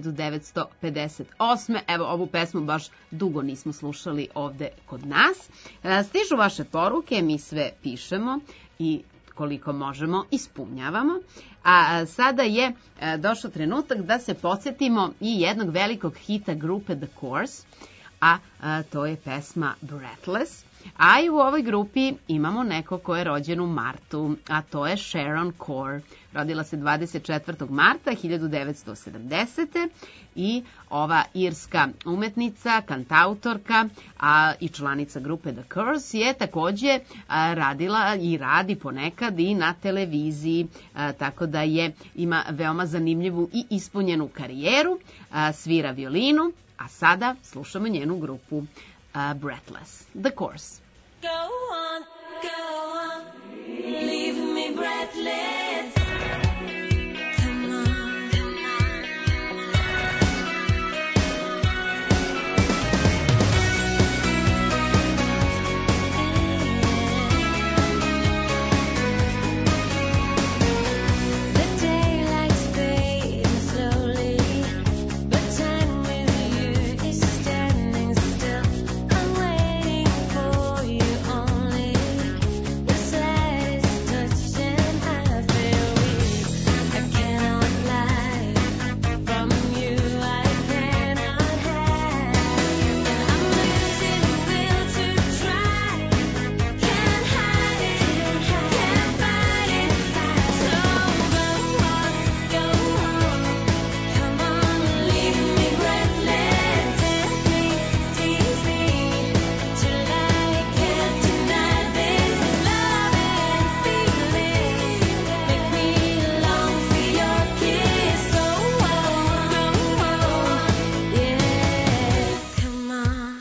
1958. Evo, ovu pesmu baš dugo nismo slušali ovde kod nas. Stižu vaše poruke, mi sve pišemo i koliko možemo ispunjavamo. A sada je došao trenutak da se podsjetimo i jednog velikog hita grupe The Course, a to je pesma Breathless. A i u ovoj grupi imamo neko ko je rođen u martu, a to je Sharon Corr. Rodila se 24. marta 1970. i ova irska umetnica, kantautorka, a i članica grupe The Currs je takođe radila i radi ponekad i na televiziji, tako da ima veoma zanimljivu i ispunjenu karijeru, svira violinu, a sada slušamo njenu grupu Breathless, The Currs. Go on, leave me breathless. Come on, the daylight's fading slowly, but time with you is standing still. I'm waiting for you only. The slightest touch and I feel weak. I cannot lie. From you I cannot hide. I'm losing the will to try. Can't hide it, can't fight it. So go on, come on, leave me breathless. Tease me till I can't deny this love and feeling. Make me long for your kiss. So go on, yeah, come on.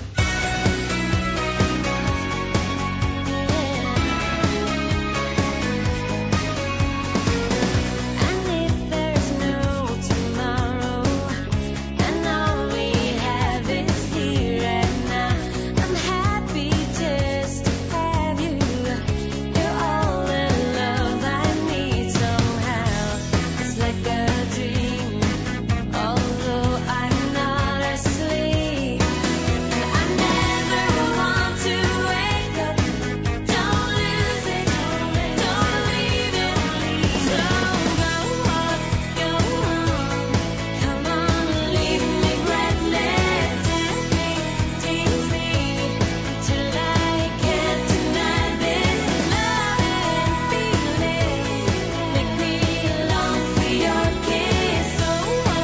And if there's no tomorrow, and all we have is here and now, I'm happy just to have you. You're all the love I need somehow. It's like a dream, although I'm not asleep. And I never want to wake up. Don't lose it, don't leave it. So go on, come on, leave me breathless. Tease me till I can't deny this love and feeling. Make me long for your kiss. So go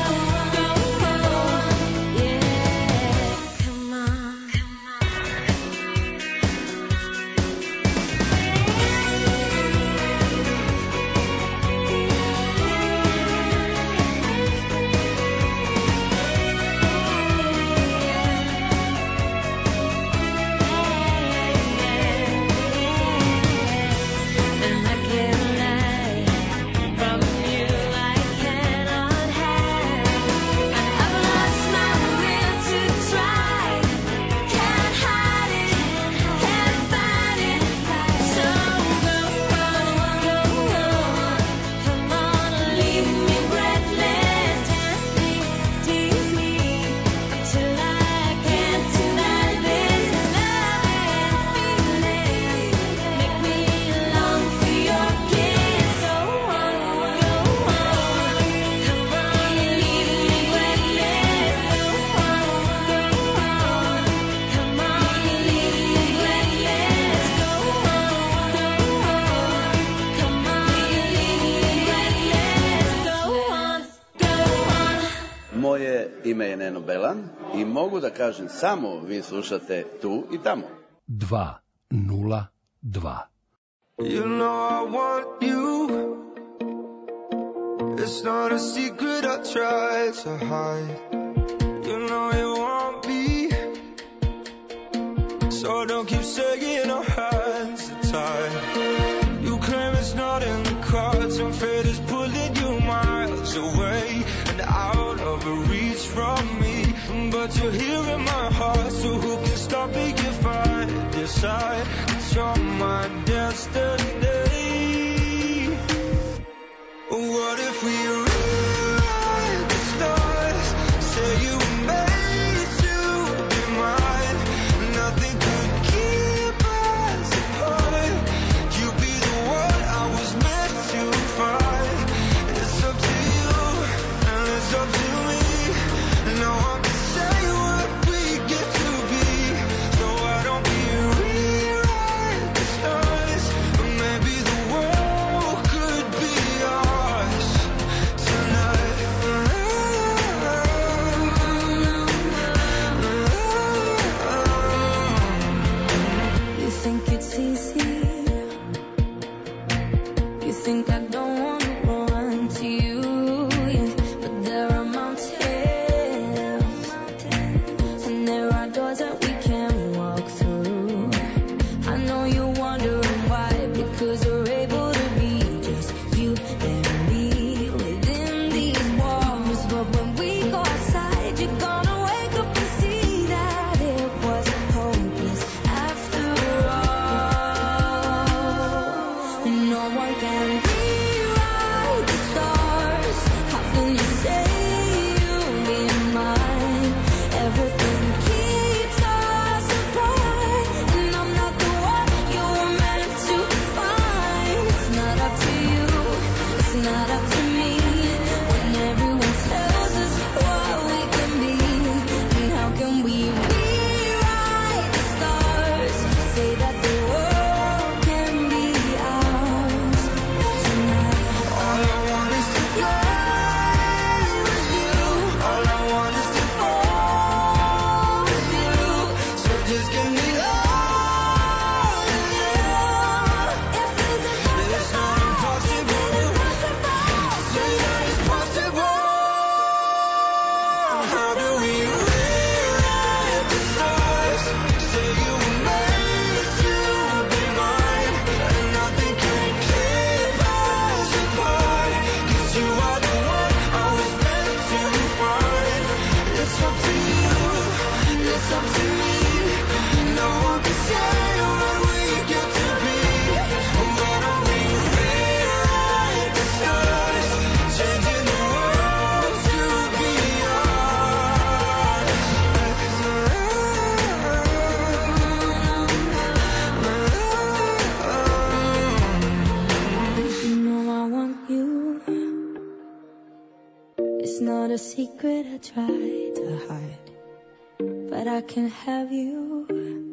on, yeah, come on. And I can't lie. From you I cannot hide. And I've lost my will to try. Can't hide it, can't fight it. So go on, come on, leave me breathless. Tease me till I can't deny this love and feeling. Make me long for your kiss. So go on, come on, leave me breathless. Come on, leave me breathless. Come on, leave me breathless. Go on. Moje ime je Neno Belan i mogu da kažem samo vi slušate tu i tamo. 202. You know I want you. It's not a secret I try to hide. You know you want me. So don't keep saying our hands are tied. You claim it's not in the cards, and fate is pulling you miles away and out of reach from me. But you're here in my heart, so who can stop me if I decide that you're my destiny? What if we rewrite the stars? Say you were made to be mine. Nothing could keep us apart. You'd be the one I was meant to find. It's up to you, and it's up to me. No one can say what we get to be. So why don't we rewrite secret I try to hide, but I can't have you.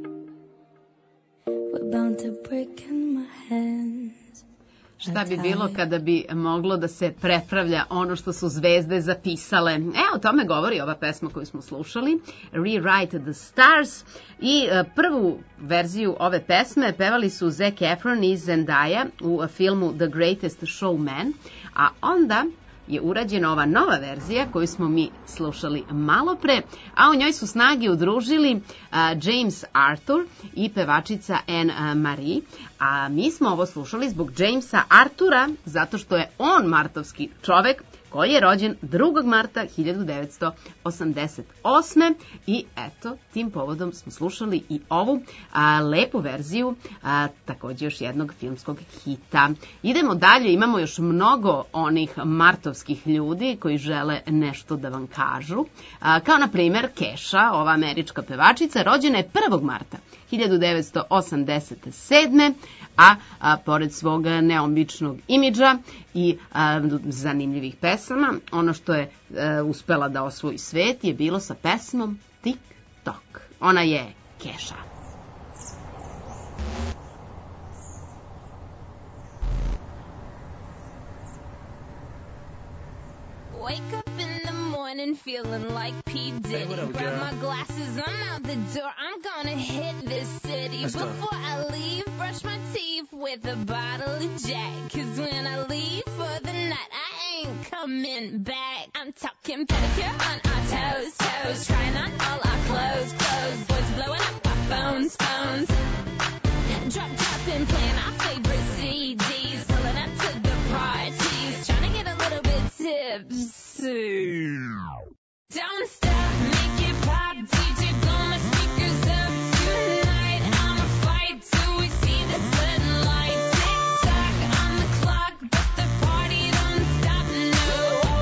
We're bound to break in my hands. Šta bi bilo kada bi moglo da se prepravlja ono što su zvezde zapisale? O tome govori ova pesma koju smo slušali, Rewrite the Stars. I prvu verziju ove pesme pevali su Zac Efron i Zendaya u filmu The Greatest Showman, a onda je urađena ova nova verzija koju smo mi slušali malo pre, a u njoj su snage udružili James Arthur i pevačica Anne Marie, a mi smo ovo slušali zbog Jamesa Arthura, zato što je on martovski čovek koji je rođen 2. marta 1988. I eto, tim povodom smo slušali i ovu lepu verziju, takođe još jednog filmskog hita. Idemo dalje, imamo još mnogo onih martovskih ljudi koji žele nešto da vam kažu, kao na primer Kesha, ova američka pevačica, rođena je 1. marta 1987. A pored svog neobičnog imidža i zanimljivih pesama, ono što je uspela da osvoji svet je bilo sa pesmom Tik-tok. Ona je Kesha. Wake up in the morning feeling like P. Diddy. Grab my glasses, I'm out the door. I'm gonna hit this city. Before I leave, brush my teeth with a bottle of Jack. 'Cause when I leave for the night, I ain't coming back. I'm talking pedicure on our toes, toes. Trying on all our clothes, clothes. Boys blowing up our phones, phones. Drop top and playing our favorite CDs. Pulling up to the parties. Trying to get a little bit tipsy. Don't stop, make it pop. DJ, blow my speakers up tonight. I'ma fight till we see the sunlight. Tick-tock on the clock, but the party don't stop, no.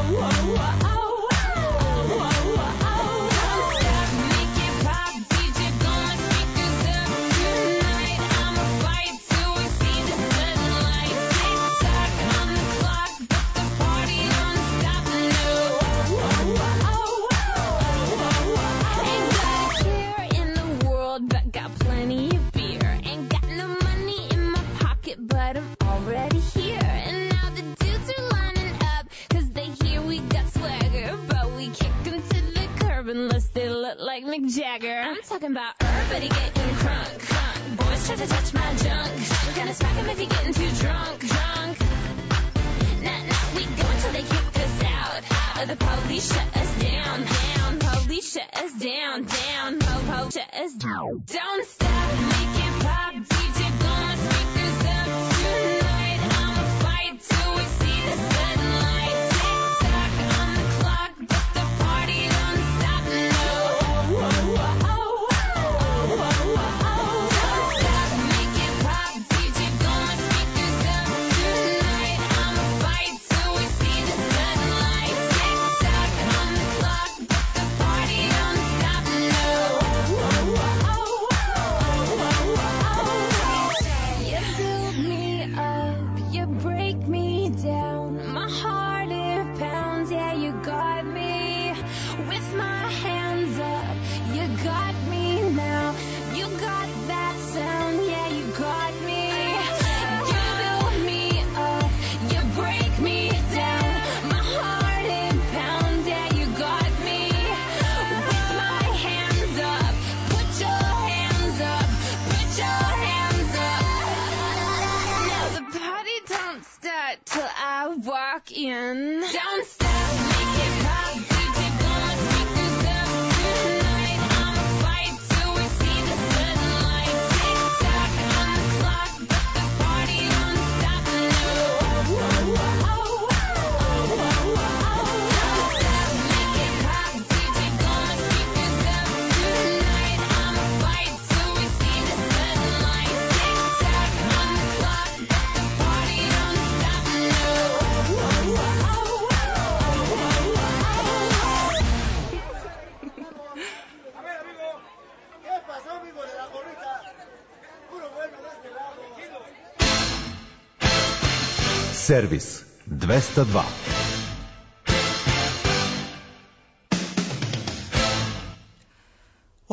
Don't stop, make it pop. DJ, blow my speakers up tonight. I'ma fight till we see the sunlight. Tick-tock on the clock, but the party don't stop, no. Ain't got a care in the world, but got plenty of beer. Ain't got no money in my pocket, but I'm already here. And now the dudes are lining up, 'cause they hear we got swagger. But we kick them to the curb unless they look like Mick Jagger. I'm talking about everybody getting crunk, crunk. Boys try to touch my junk. Gonna smack him if you're getting too drunk, drunk. Nah, we go until they kick us out. The police shut us down, down. Police shut us down, down. Po-po shut us down. Don't stop, make it pop. DJ, blow my speakers up tonight. I'ma fight till we see the sunlight. Tick-tock on the clock, but the party don't stop, no. Don't stop, make it pop. DJ, blow my speakers up tonight. I'ma fight till we see the sunlight. Tick-tock on the clock, but the party don't stop, no. You build me up, you break me down. My heart it pounds, yeah, you got me. With my hands up, you got me now. You got that sound, yeah, you got me. You build me up, you break me down. My heart it pounds, yeah, you got me. With my hands up, put your hands up, put your hands up. Now the party don't start till I walk in. Don't stop, make it pop. DJ, blow my speakers up tonight. I'ma fight till we see the sunlight. Tick-tock on the clock, but the party don't stop, no. Don't stop, make it pop. DJ, blow my speakers up tonight. I'ma fight till we see the sunlight. Tick-tock on the clock, but the party don't stop, no. Servis 202.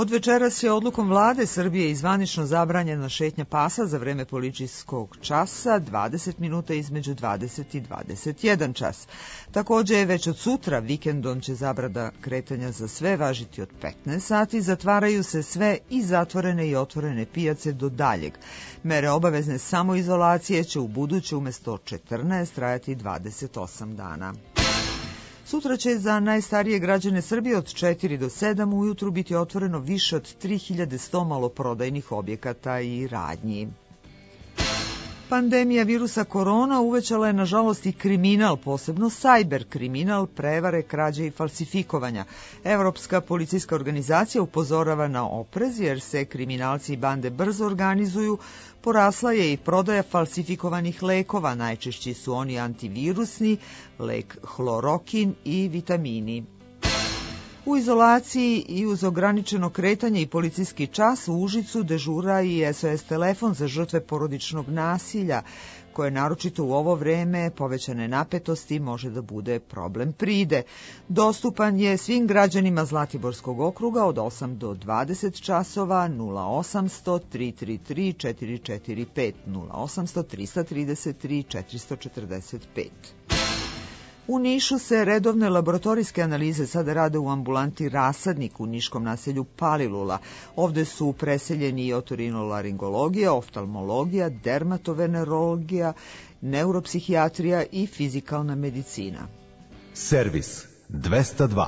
Od večeras je odlukom vlade Srbije i zvanično zabranjena šetnja pasa za vreme policijskog časa 20 minuta između 20 i 21 čas. Takođe je već od sutra vikendom će zabrada kretanja za sve važiti od 15 sati, zatvaraju se sve i zatvorene i otvorene pijace do daljeg. Mere obavezne samoizolacije će u buduće umesto 14 trajati 28 dana. Sutra će za najstarije građane Srbije od 4 do 7 ujutru biti otvoreno više od 3100 maloprodajnih objekata i radnji. Pandemija virusa korona uvećala je nažalost i kriminal, posebno sajber kriminal, prevare, krađe i falsifikovanja. Evropska policijska organizacija upozorava na oprez jer se kriminalci i bande brzo organizuju. Porasla je i prodaja falsifikovanih lekova, najčešći su oni antivirusni, lek hlorokin i vitamini. U izolaciji i uz ograničeno kretanje i policijski čas u Užicu dežura i SOS telefon za žrtve porodičnog nasilja, koje naročito u ovo vreme povećane napetosti može da bude problem pride. Dostupan je svim građanima Zlatiborskog okruga od 8 do 20 časova 0800 333 445 0800 333 445. U Nišu se redovne laboratorijske analize sada rade u ambulanti Rasadnik u niškom naselju Palilula. Ovde su preseljeni i otorinolaringologija, oftalmologija, dermatovenerologija, neuropsihijatrija i fizikalna medicina. Servis 202.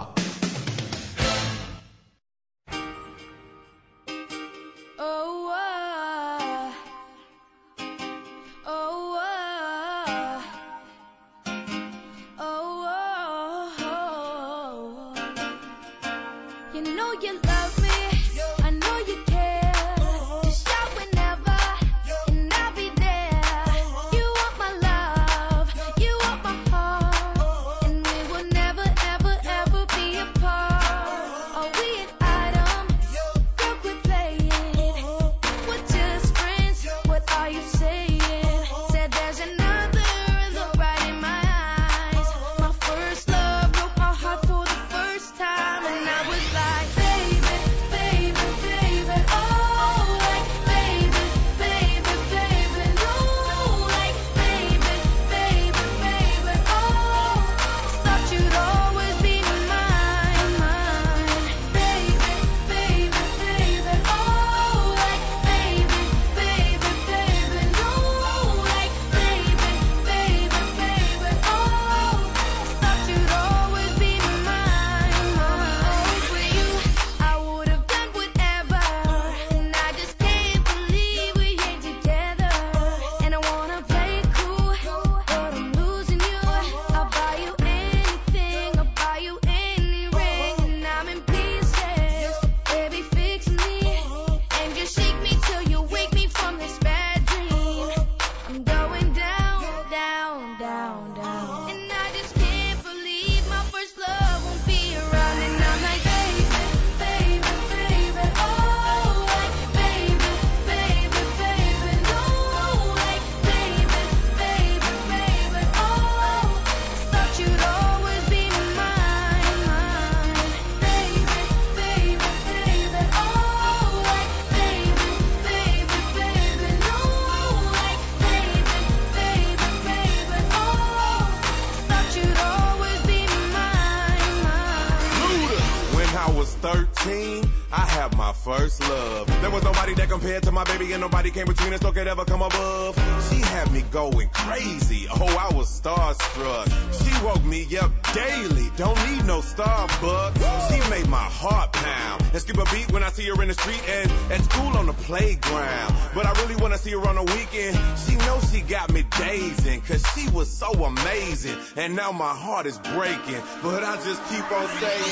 first love. There was nobody that compared to my baby, and nobody came between us or could ever come above. She had me going crazy. Oh, I was starstruck. She woke me up daily. Don't need no Starbucks. She made my heart pound and skip a beat when I see her in the street and at school on the playground. But I really want to see her on the weekend. She knows she got me dazing, cause she was so amazing. And now my heart is breaking, but I just keep on saying,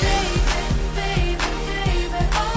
baby, baby, oh.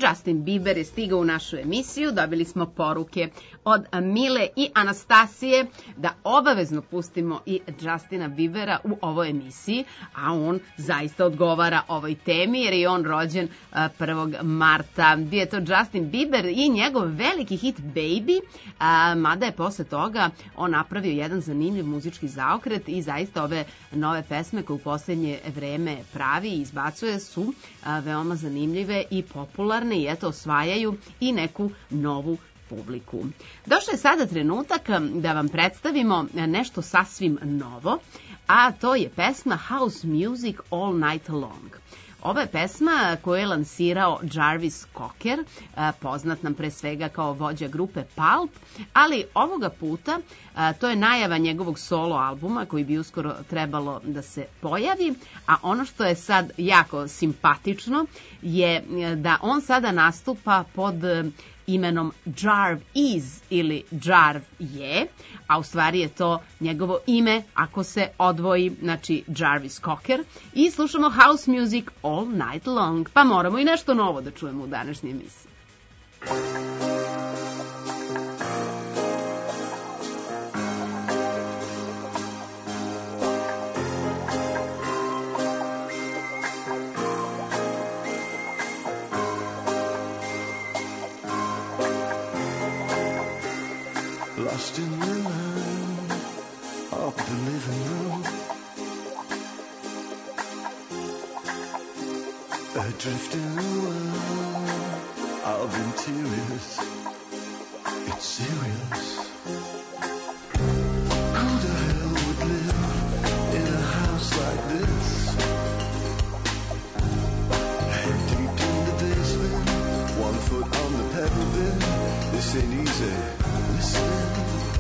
Justin Bieber je stigao u našu emisiju, dobili smo poruke od Mile i Anastasije da obavezno pustimo i Justina Biebera u ovoj emisiji, a on zaista odgovara ovoj temi jer je on rođen 1. marta. Bio je to Justin Bieber i njegov veliki hit Baby, mada je posle toga on napravio jedan zanimljiv muzički zaokret i zaista ove nove pesme koje u posljednje vreme pravi i izbacuje su veoma zanimljive i popularne i eto osvajaju i neku novu publiku. Došao je sada trenutak da vam predstavimo nešto sasvim novo, a to je pesma House Music All Night Long. Ova je pesma koju je lansirao Jarvis Cocker, poznat nam pre svega kao vođa grupe Pulp, ali ovoga puta to je najava njegovog solo albuma koji bi uskoro trebalo da se pojavi, a ono što je sad jako simpatično je da on sada nastupa pod imenom Jarv Is ili Jarv je, a u stvari je to njegovo ime ako se odvoji, znači Jarvis Cocker, i slušamo House Music All Night Long, pa moramo i nešto novo da čujemo u današnjoj emisiji. Lost in the line of the living room, adrift in the world of interiors. It's serious. Who the hell would live in a house like this? Head deep in the basement, 1 foot on the pebble bin. This ain't easy. Listen,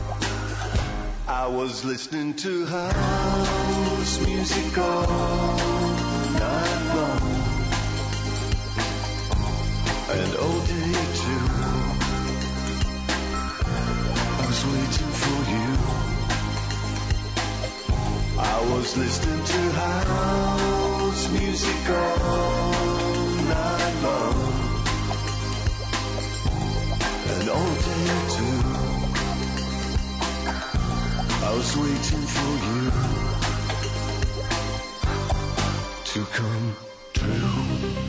I was listening to house music all night long, and all day too. I was waiting for you. I was listening to house music all night long, and all day too. I was waiting for you to come true.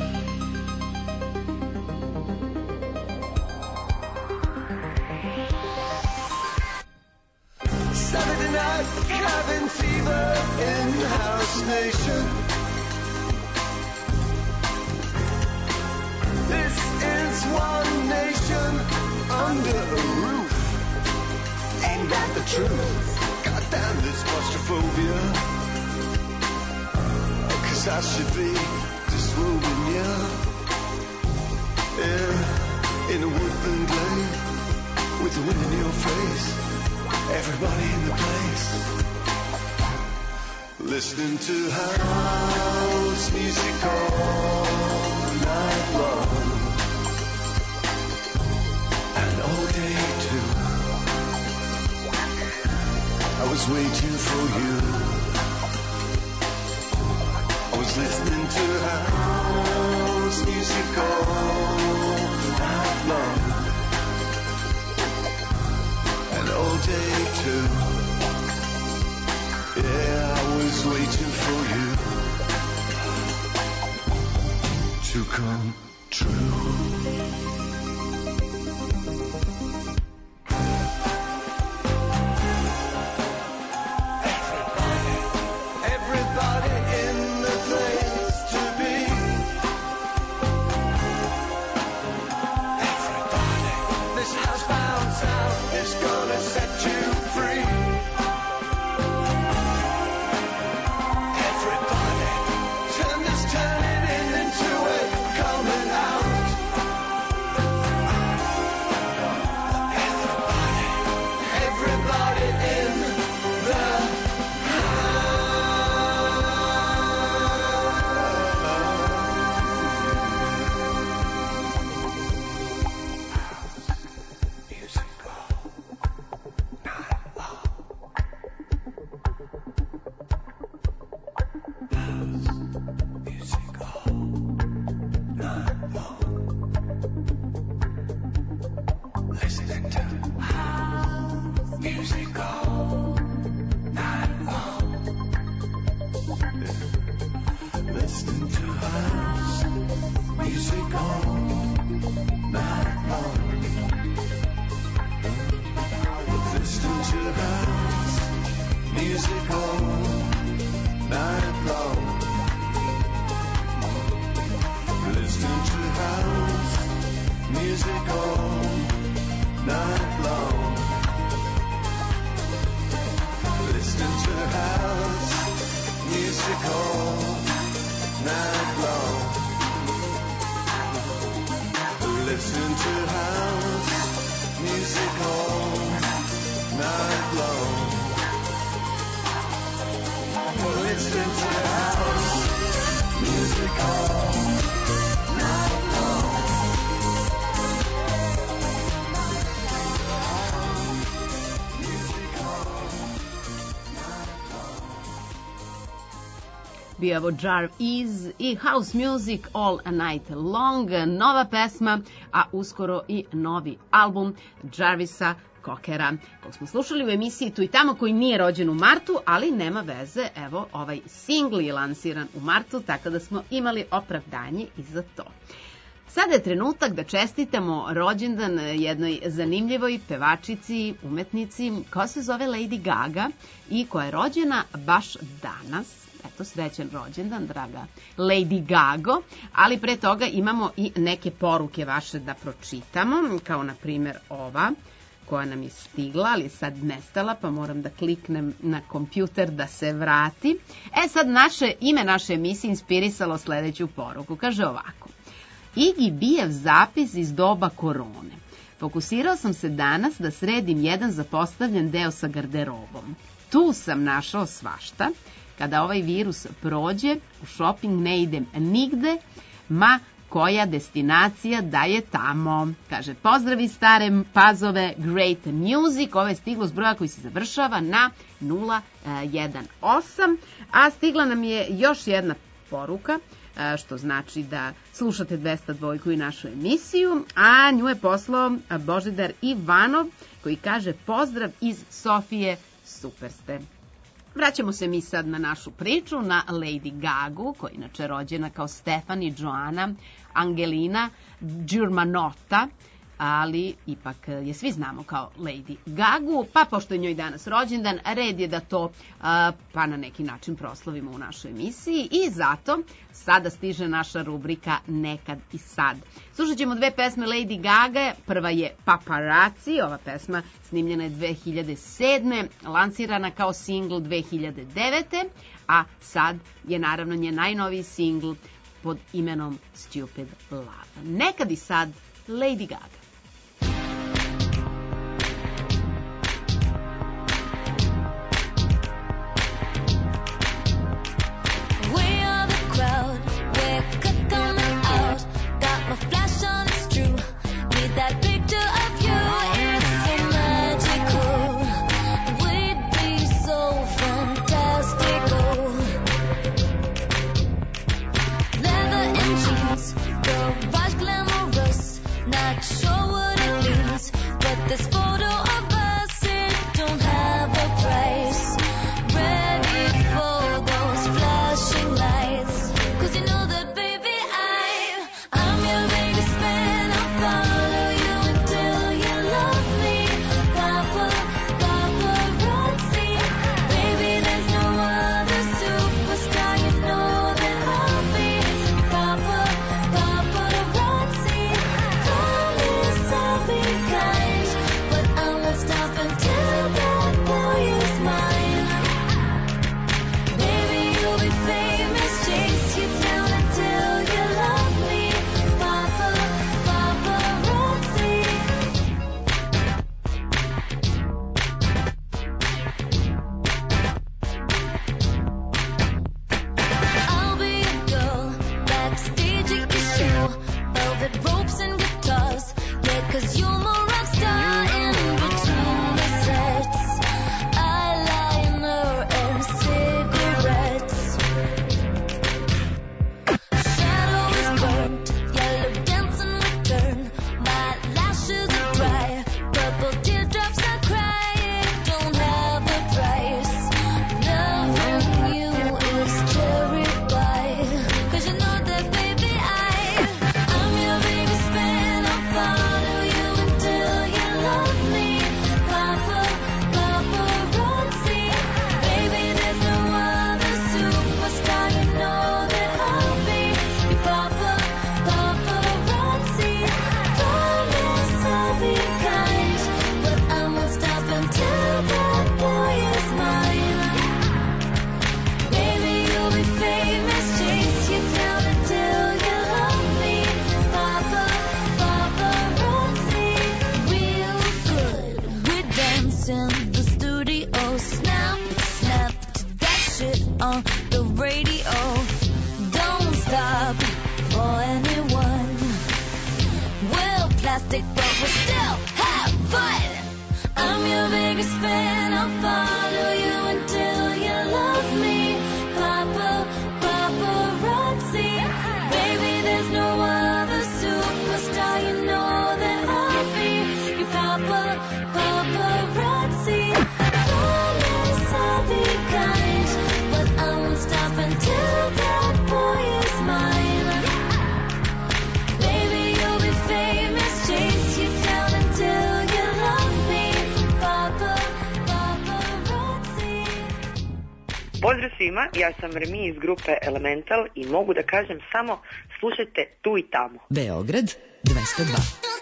Saturday night, cabin fever in House Nation. This is one nation under a roof. Ain't that the truth? Goddamn this claustrophobia. 'Cause I should be disrobing you. Yeah, in a woodland glade with the wind in your face. Everybody in the place, listening to house music all night long, and all day too. I was waiting for you. I was listening to house music all night long, and all day too. Yeah, I was waiting for you to come true. bio ovo Jarvis i House Music All Night Long, nova pesma, a uskoro i novi album Jarvisa Cockera, kog smo slušali u emisiji Tu i tamo, koji nije rođen u martu, ali nema veze, evo, ovaj singl je lansiran u martu, tako da smo imali opravdanje i za to. Sada je trenutak da čestitamo rođendan jednoj zanimljivoj pevačici, umetnici, koja se zove Lady Gaga i koja je rođena baš danas. Eto, srećan rođendan, draga Lady Gago, ali pre toga imamo i neke poruke vaše da pročitamo, kao na primjer ova, koja nam je stigla, ali sad nestala, pa moram da kliknem na kompjuter da se vrati. Sad ime naše emisije inspirisalo sledeću poruku. Kaže ovako: Iggy Bijev zapis iz doba korone. Fokusirao sam se danas da sredim jedan zapostavljen deo sa garderobom. Tu sam našao svašta. Kada ovaj virus prođe, u shopping ne idem nigde, ma koja destinacija da je tamo. Kaže, pozdravi stare Pazove, great music. Ovo je stiglo s broja koji se završava na 018, a stigla nam je još jedna poruka, što znači da slušate 202 i našu emisiju, a nju je poslao Božidar Ivanov, koji kaže, pozdrav iz Sofije, super ste. Vraćamo se mi sad na našu priču, na Lady Gagu, koja je inače rođena kao Stefani Joana Angelina Germanotta, ali ipak je svi znamo kao Lady Gagu, pa pošto je njoj danas rođendan, red je da to pa na neki način proslavimo u našoj emisiji i zato sada stiže naša rubrika Nekad i sad. Slušat ćemo dve pesme Lady Gaga, prva je Paparazzi, ova pesma snimljena je 2007. lansirana kao singl 2009. a sad je naravno njen najnoviji singl pod imenom Stupid Love. Nekad i sad Lady Gaga. That picture of you is so magical. We'd be so fantastical. Leather and jeans, garage glamorous. Not sure what it means, but this photo of us, it don't have a price. Ready for those flashing lights, 'cause you know that baby I'm your biggest fan. I'll follow you until you love me. Paparazzi, baby, there's no other superstar. You know that I'll be paparazzi. Promise I'll be kind, but I won't stop until that boy is mine. Baby, you'll be famous, chase you down until you love me. Paparazzi. I'll be a girl backstage at your show, velvet ropes and guitars. Yeah, 'cause you're my rock star in between the sets. Eyeliner and cigarettes. Shadow is burnt, yellow dancing return. My lashes are dry, purple teardrops I cry. It don't have a price. Loving you is cherry pie, 'cause you know that baby I'm your biggest fan. I'll follow you until you love me. Paparazzi, baby, there's no other superstar. You know that I'll be your paparazzi. Promise I'll be kind, but I won't stop until that boy is mine. Baby, you'll be famous, chase you down until you love me. Paparazzi, real good. We dance in the studio, snap, snap to that shit on the radio. Don't stop for anyone. We're plastic, but we still have fun. I'm your biggest fan. I'll follow you until you love me. Paparazzi. Pozdrav svima, ja sam Remi iz grupe Elemental i mogu da kažem samo slušajte tu i tamo. Beograd 202.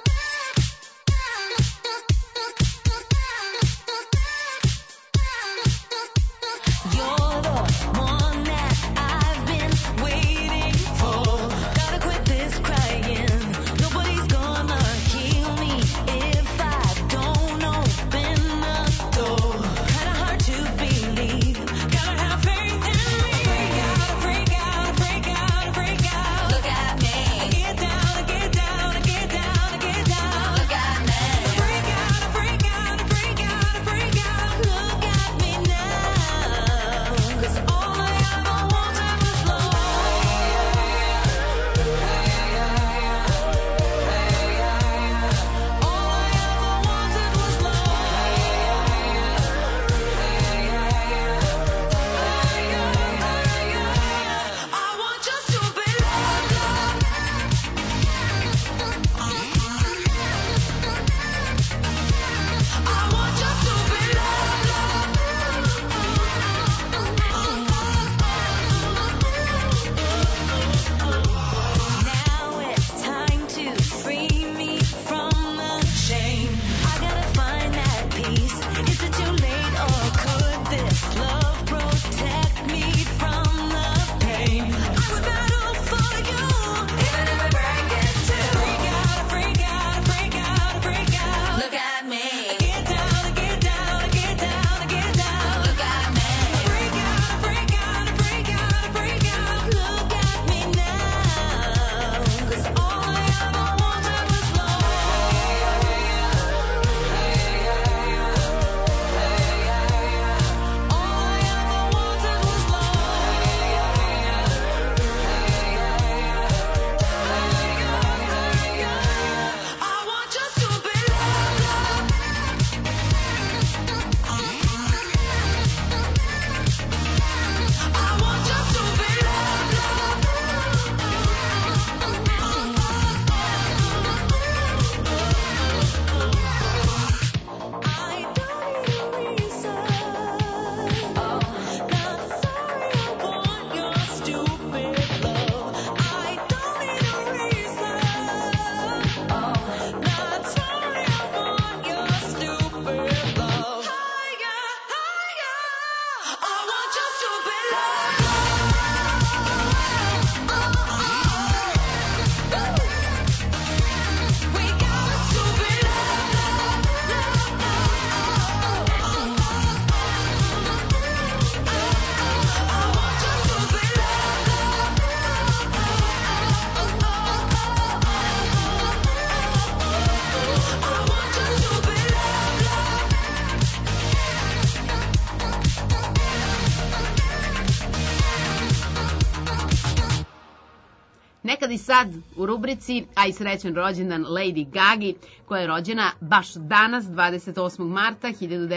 Nekad i sad u rubrici, a i srećan rođendan Lady Gagi, koja je rođena baš danas, 28. marta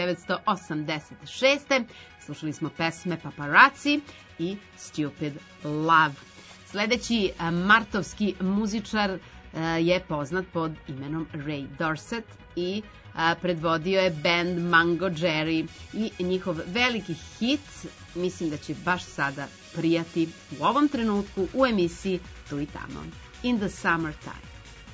1986. Slušali smo pesme Paparazzi i Stupid Love. Sledeći martovski muzičar je poznat pod imenom Ray Dorset i predvodio je band Mango Jerry i njihov veliki hit, mislim da će baš sada prijati u ovom trenutku u emisiji Tu i tamo. In the Summertime.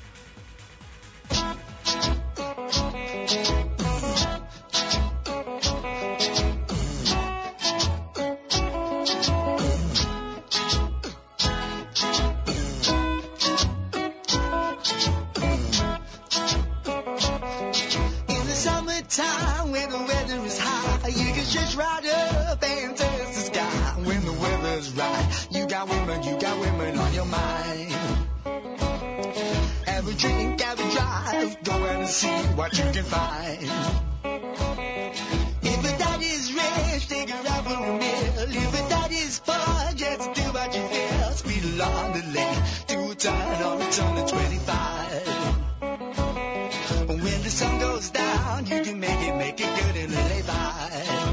Time when the weather is high, you can just ride up and touch the sky. When the weather's right, you got women on your mind. Have a drink, have a drive, go out and see what you can find. If a daddy's rich, take her out for a meal. If a daddy's poor, just do what you feel. Speed along the lane, to a turn on the turn of 25. When the sun goes down, you can make it good and lay by.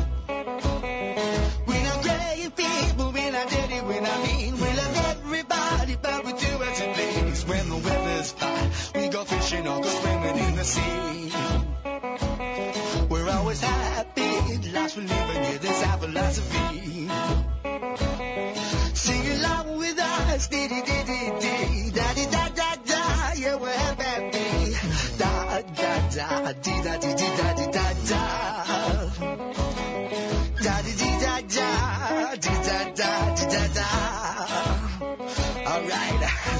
We're not great people, we're not dirty, we're not mean. We love everybody, but we do as it please. When the weather's fine, we go fishing or go swimming in the sea. We're always happy, life's we're living, yeah, that's our philosophy. dee da dee dee da dee da da. Da dee dee da da, dee da da dee da da. All right.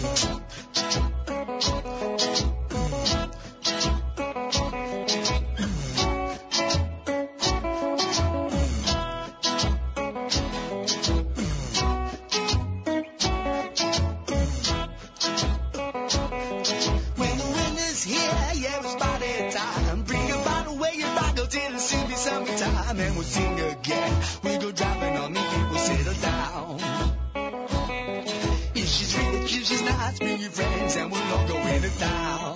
And we'll sing again. We go driving on me, people settle down. If she's rich, if she's nice, bring your friends and we'll all go into town.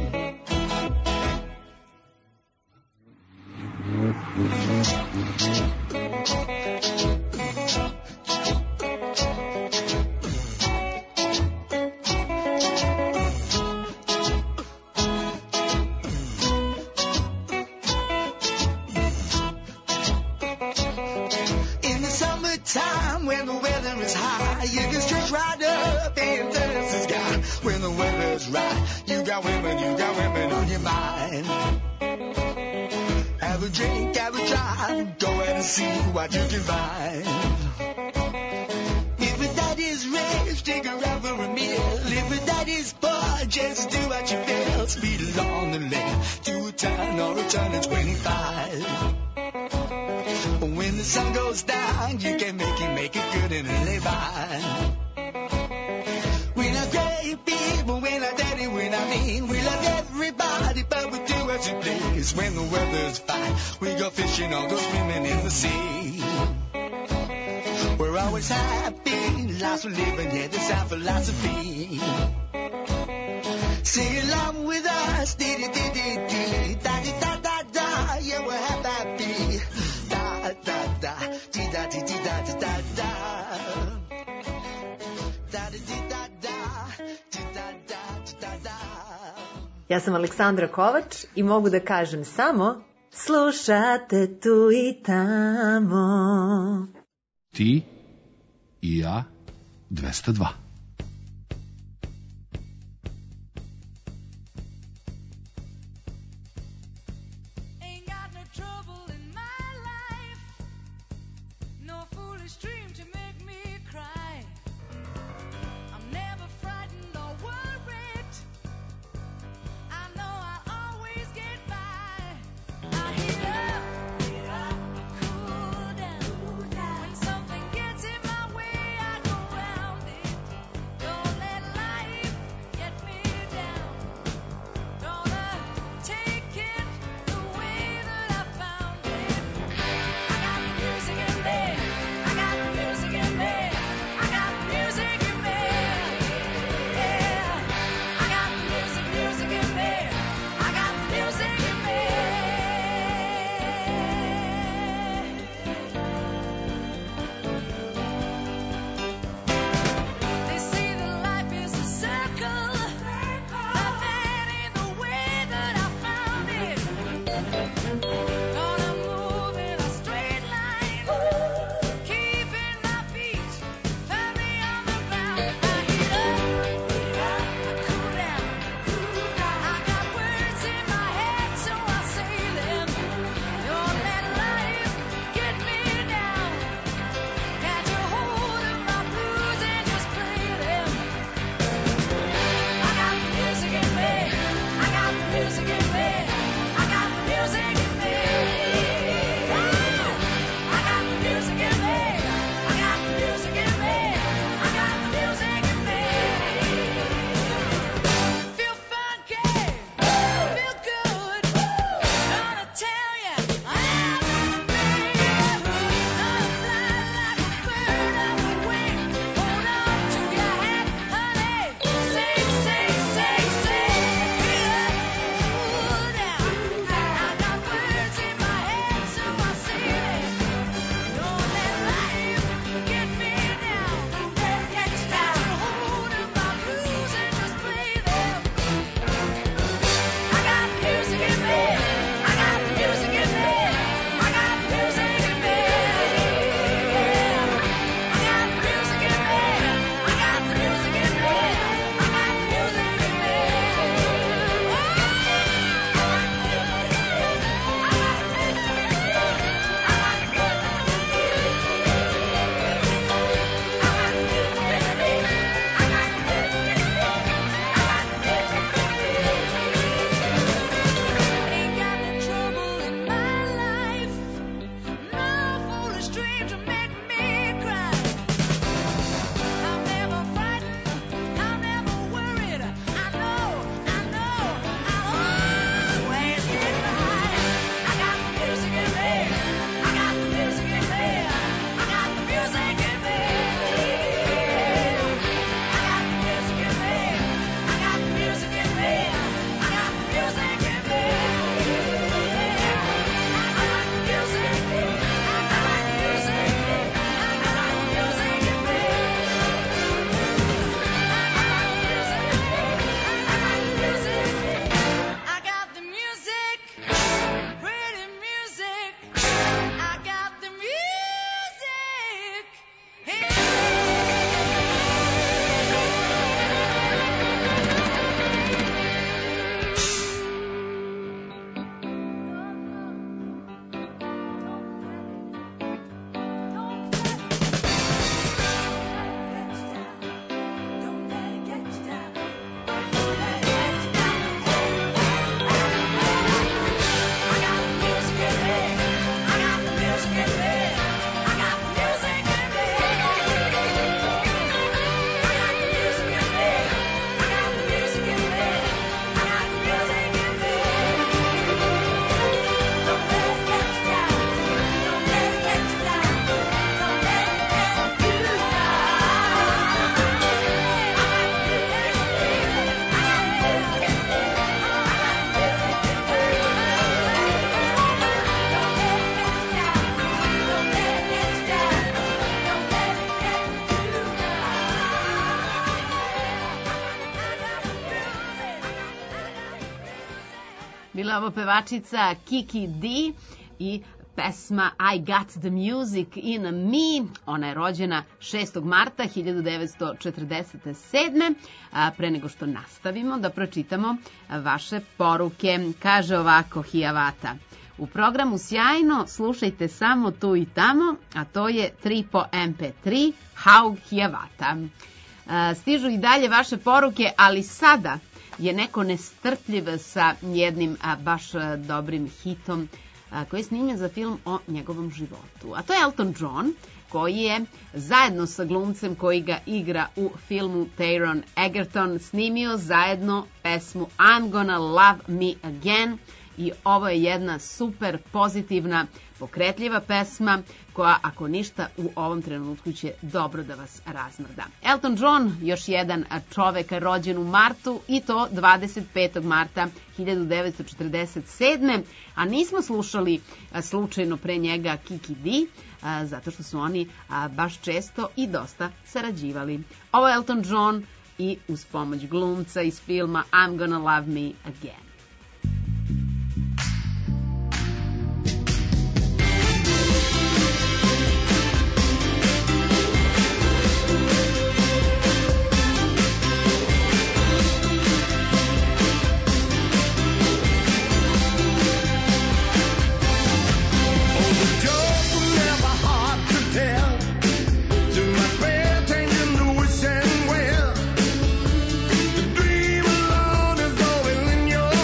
What you can find. If your daddy's rich, take her out for a meal. If your daddy's poor, just do what you feel. Speed along the lane to a turn or a turn of 25. When the sun goes down, you can make it good and live by. We're not great people, we're not daddy, we're not mean. We love everybody, but we do as you please. When the weather's fine, we go fishing or go swimming in the sea. We're always happy, lots of living, yeah, that's our philosophy. Sing along with us, dee-dee-dee-dee-dee, da-dee-da-da-da, yeah, we're happy, da-da-da, dee-da-dee-dee-da-da-da-da. Ja sam Aleksandra Kovač i mogu da kažem samo slušate tu i tamo. Ti i ja 202. When something gets in my way, I go round it. bila ovo pevačica Kiki D i pesma I Got the Music in Me. Ona je rođena 6. marta 1947. Pre nego što nastavimo da pročitamo vaše poruke. Kaže ovako Hiawatha. U programu sjajno, slušajte samo tu i tamo, a to je 3 po MP3, Haug Hiawatha. Stižu i dalje vaše poruke, ali sada je neko nestrpljiv sa jednim baš dobrim hitom koji je snimljen za film o njegovom životu. A to je Elton John, koji je zajedno sa glumcem koji ga igra u filmu Taron Egerton snimio zajedno pesmu I'm Gonna Love Me Again. I ovo je jedna super pozitivna, pokretljiva pesma koja, ako ništa, u ovom trenutku će dobro da vas razmrda. Elton John, još jedan čovek rođen u martu i to 25. marta 1947. A nismo slušali slučajno pre njega Kiki D, zato što su oni baš često i dosta sarađivali. Ovo je Elton John i uz pomoć glumca iz filma I'm Gonna Love Me Again. Dream alone is going in your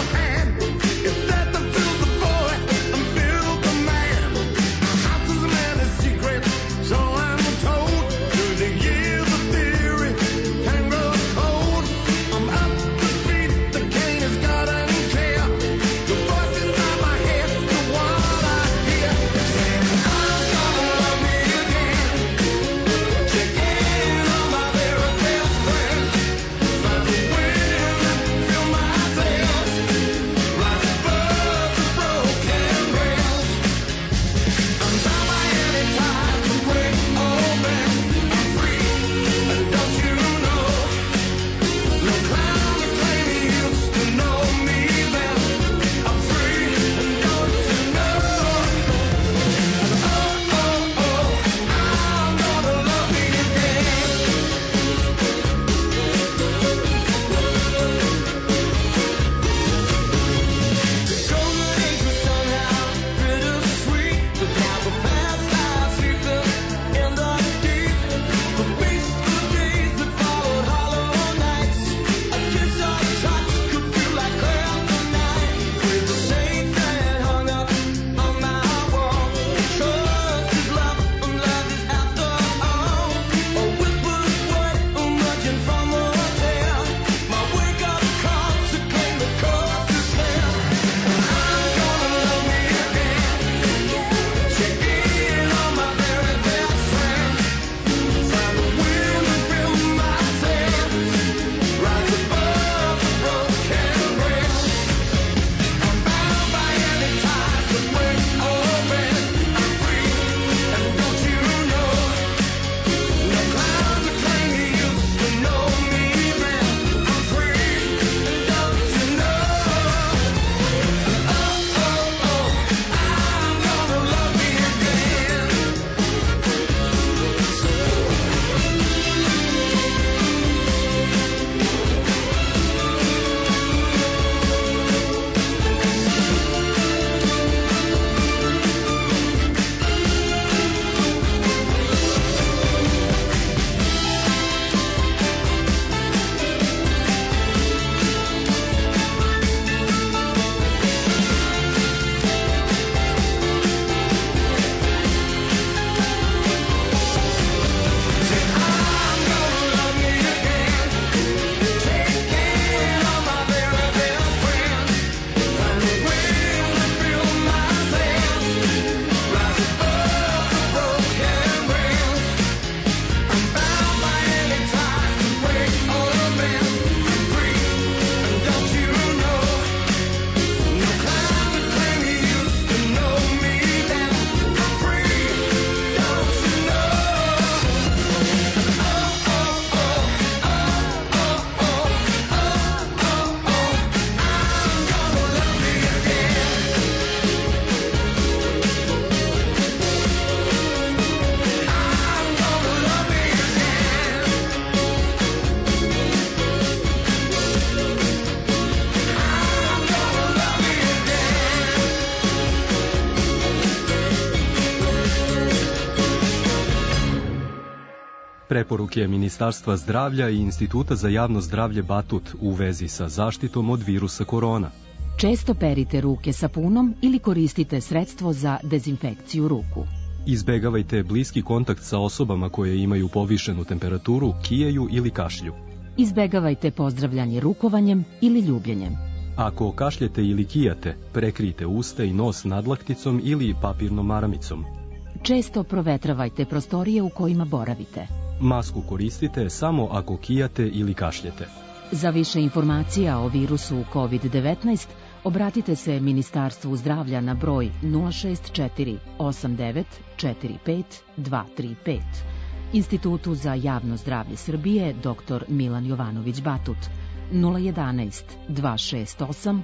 Preporuke Ministarstva zdravlja i Instituta za javno zdravlje Batut u vezi sa zaštitom od virusa korona. Često perite ruke sapunom ili koristite sredstvo za dezinfekciju ruku. Izbegavajte bliski kontakt sa osobama koje imaju povišenu temperaturu, kijeju ili kašlju. Izbegavajte pozdravljanje rukovanjem ili ljubljenjem. Ako kašljete ili kijate, prekrijte usta i nos nadlakticom ili papirnom maramicom. Često provetravajte prostorije u kojima boravite. Masku koristite samo ako kijate ili kašljete. Za više informacija o virusu COVID-19 obratite se Ministarstvu zdravlja na broj 064 89 45 235, Institutu za javno zdravlje Srbije dr. Milan Jovanović Batut 011 268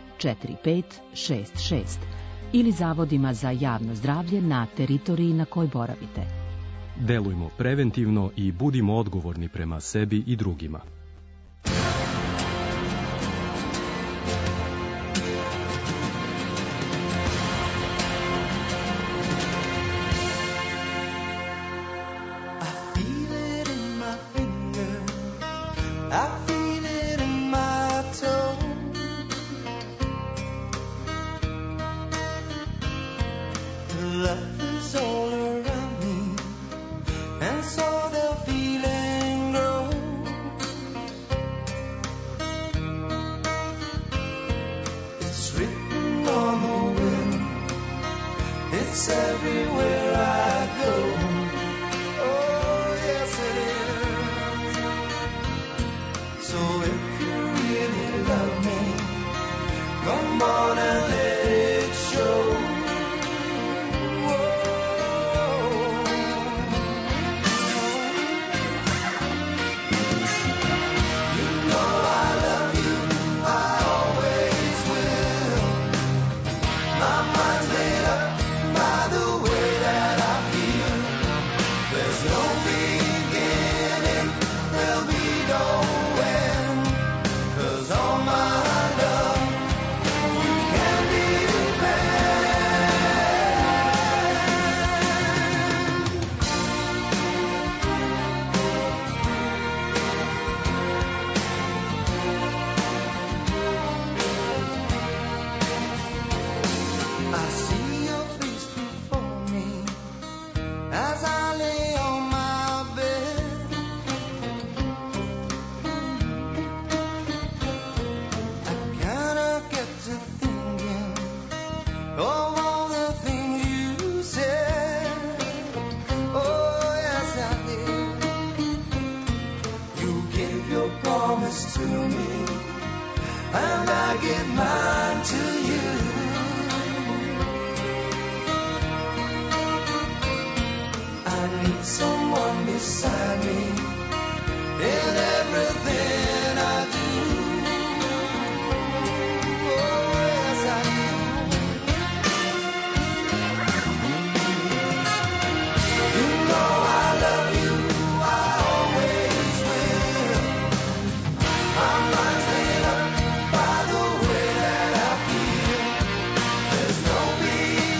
4566 ili zavodima za javno zdravlje na teritoriji na kojoj boravite. Delujmo preventivno i budimo odgovorni prema sebi i drugima.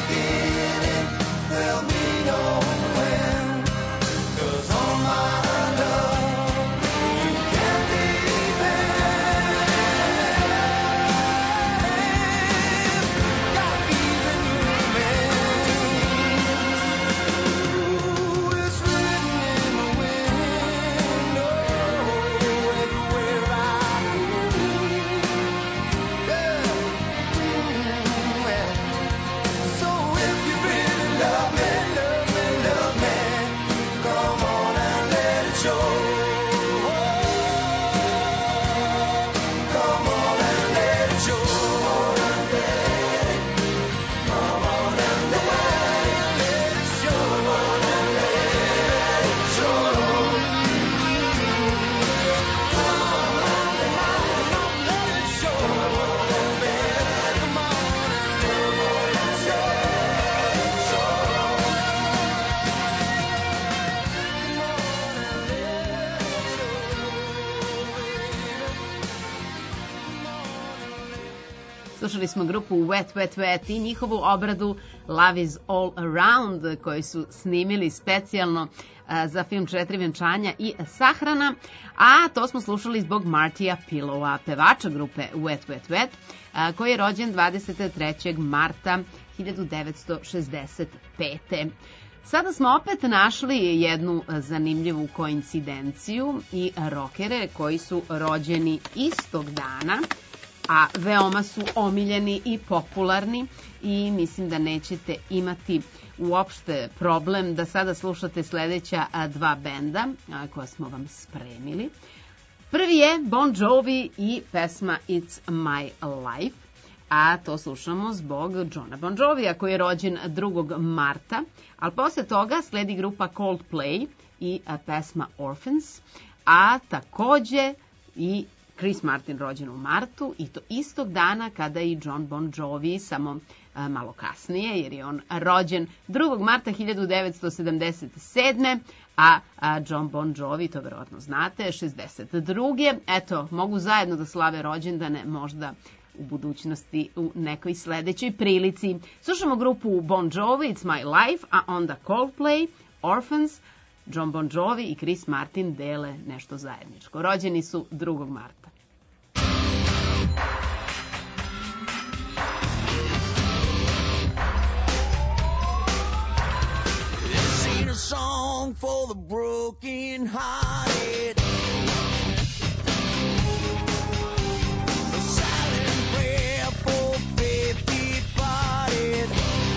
Cause all my Slušali smo grupu Wet Wet Wet i njihovu obradu Love is All Around koju su snimili specijalno za film Četiri venčanja i sahrana, a to smo slušali zbog Martija Pillowa, pevača grupe Wet Wet Wet, koji je rođen 23. marta 1965. Sada smo opet našli jednu zanimljivu koincidenciju i rokere koji su rođeni istog dana, a veoma su omiljeni i popularni i mislim da nećete imati uopšte problem da sada slušate sledeća dva benda koja smo vam spremili. Prvi je Bon Jovi i pesma It's My Life, a to slušamo zbog Johna Bon Jovija koji je rođen 2. marta, ali posle toga sledi grupa Coldplay i pesma Orphans, a takođe i Chris Martin rođen u martu i to istog dana kada i John Bon Jovi, samo malo kasnije jer je on rođen 2. marta 1977. A John Bon Jovi, to verovatno znate, 62. Eto, mogu zajedno da slave rođendane možda u budućnosti u nekoj sledećoj prilici. Slušamo grupu Bon Jovi, It's My Life, a onda Coldplay, Orphans. John Bon Jovi i Chris Martin dele nešto zajedničko. Rođeni su 2. marta. This ain't a song for the broken hearted. A silent prayer for faith departed.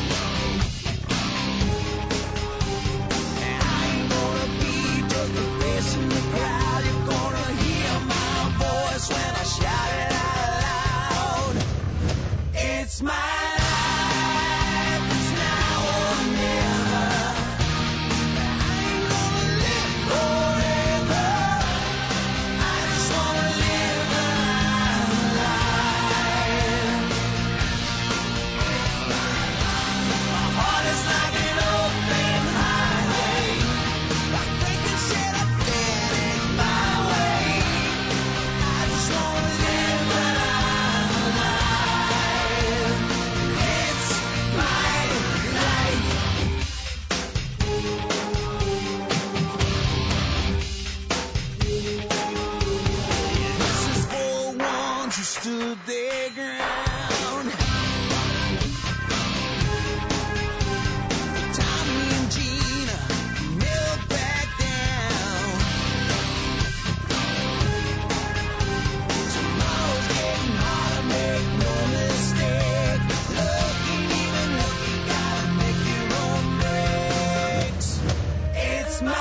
In the crowd, you're gonna hear my voice when I shout it out loud. It's my life, it's now or never. I ain't gonna live forever. I just wanna live my life. My heart is like an open highway, like breaking shit up. Stood their ground. Tommy and Gina never back down. Tomorrow's getting harder, make no mistake. Looking, even looking, gotta make your own breaks. It's my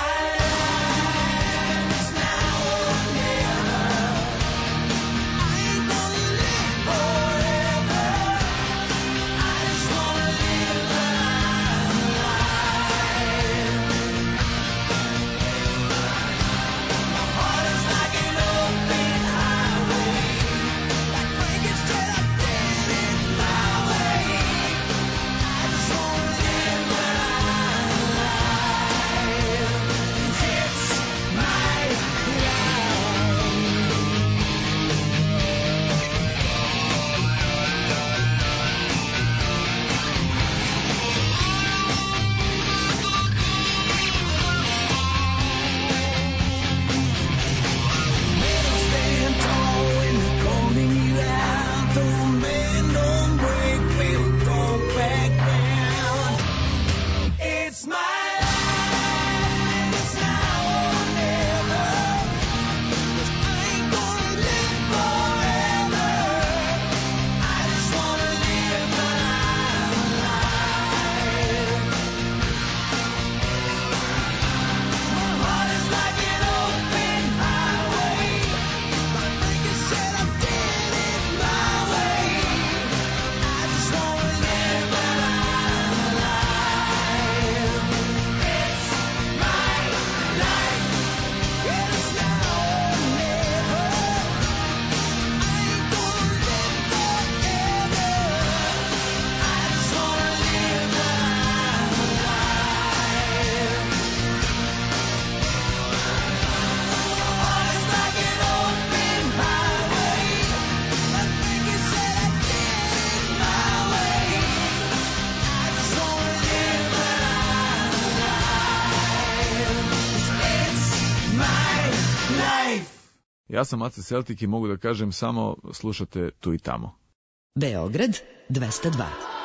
Ja sam Ace Celtic i mogu da kažem samo slušate tu i tamo. Beograd 202.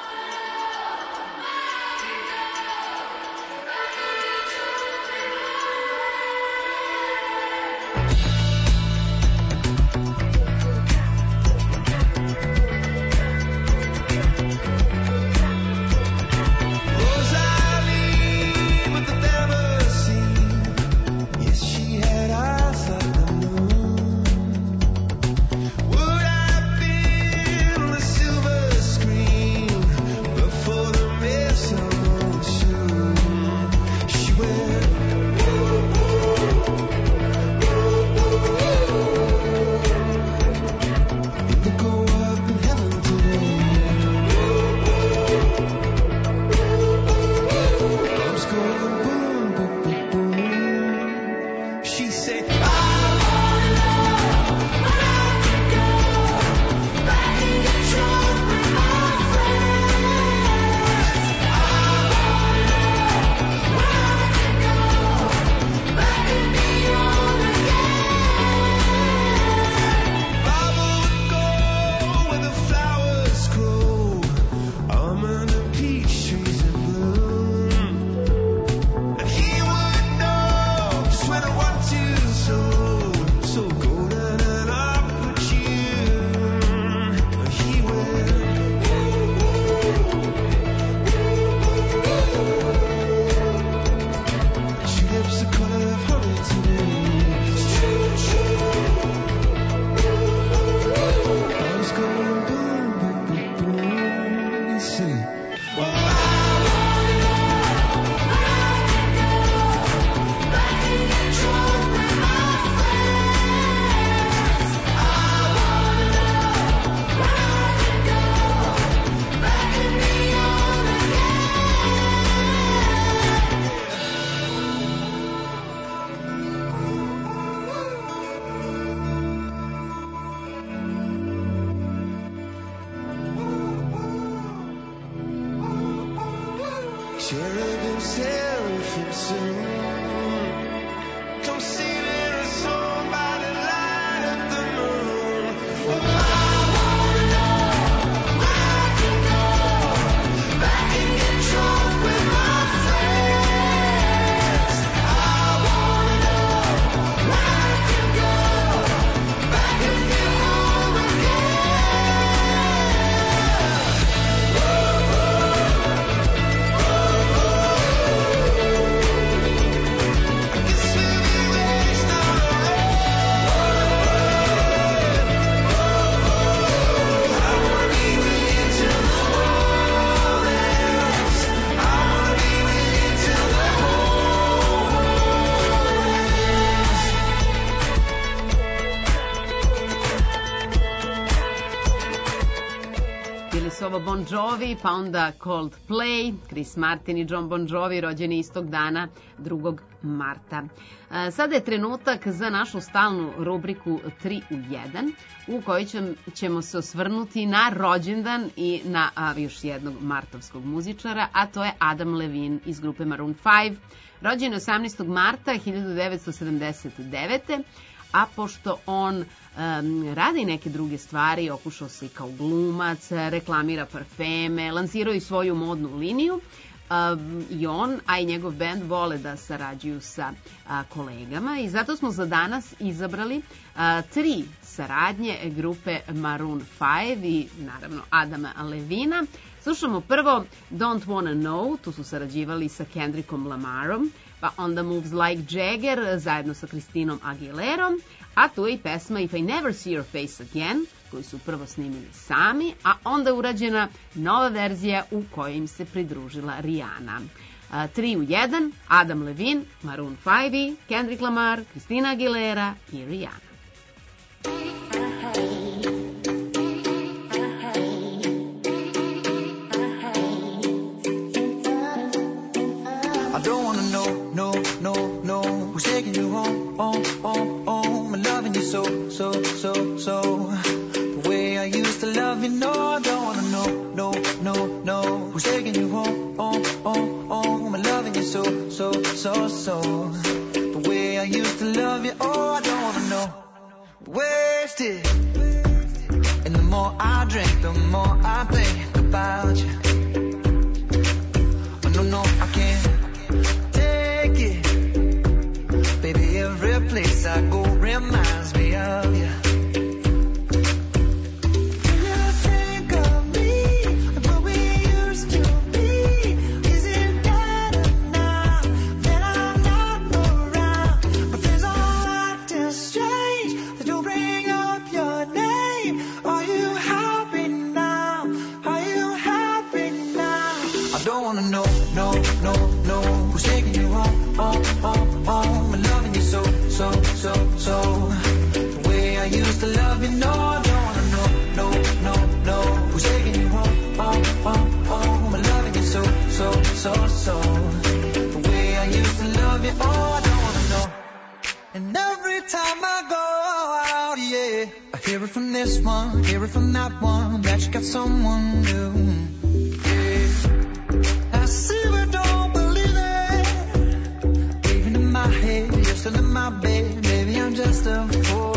Bon Jovi, pa onda Coldplay, Chris Martin i John Bon Jovi, rođeni istog dana 2. marta. Sada je trenutak za našu stalnu rubriku 3 u 1, u kojoj ćemo se osvrnuti na rođendan i na još jednog martovskog muzičara, a to je Adam Levine iz grupe Maroon 5. Rođen je 18. marta 1979. A pošto on radi neke druge stvari, okušao se i kao glumac, reklamira parfeme, lansirao i svoju modnu liniju, i on, a i njegov bend vole da sarađuju sa kolegama i zato smo za danas izabrali 3 saradnje grupe Maroon 5 i naravno Adama Levina. Slušamo prvo Don't Wanna Know, tu su sarađivali sa Kendrickom Lamarom, pa onda Moves Like Jagger zajedno sa Christinom Aguilerom, a tu je i pesma If I Never See Your Face Again, koju su prvo snimili sami, a onda je urađena nova verzija u kojoj im se pridružila Rihanna. 3 u 1, Adam Levine, Maroon 5, Kendrick Lamar, Christina Aguilera i Rihanna. I don't wanna know, no, who's taking you home, I'm loving you so, the way I used to love you, no, I don't wanna know, no, who's taking you home, I'm loving you so, the way I used to love you, oh, I don't wanna know. wasted. And the more I drink, the more I think about you. Oh, no, I can't take it. Baby, every place I go reminds me of you. And every time I go out, yeah, I hear it from this one, hear it from that one, that you got someone new. Yeah. I see but don't believe it. Even in my head, you're still in my bed, baby, I'm just a fool.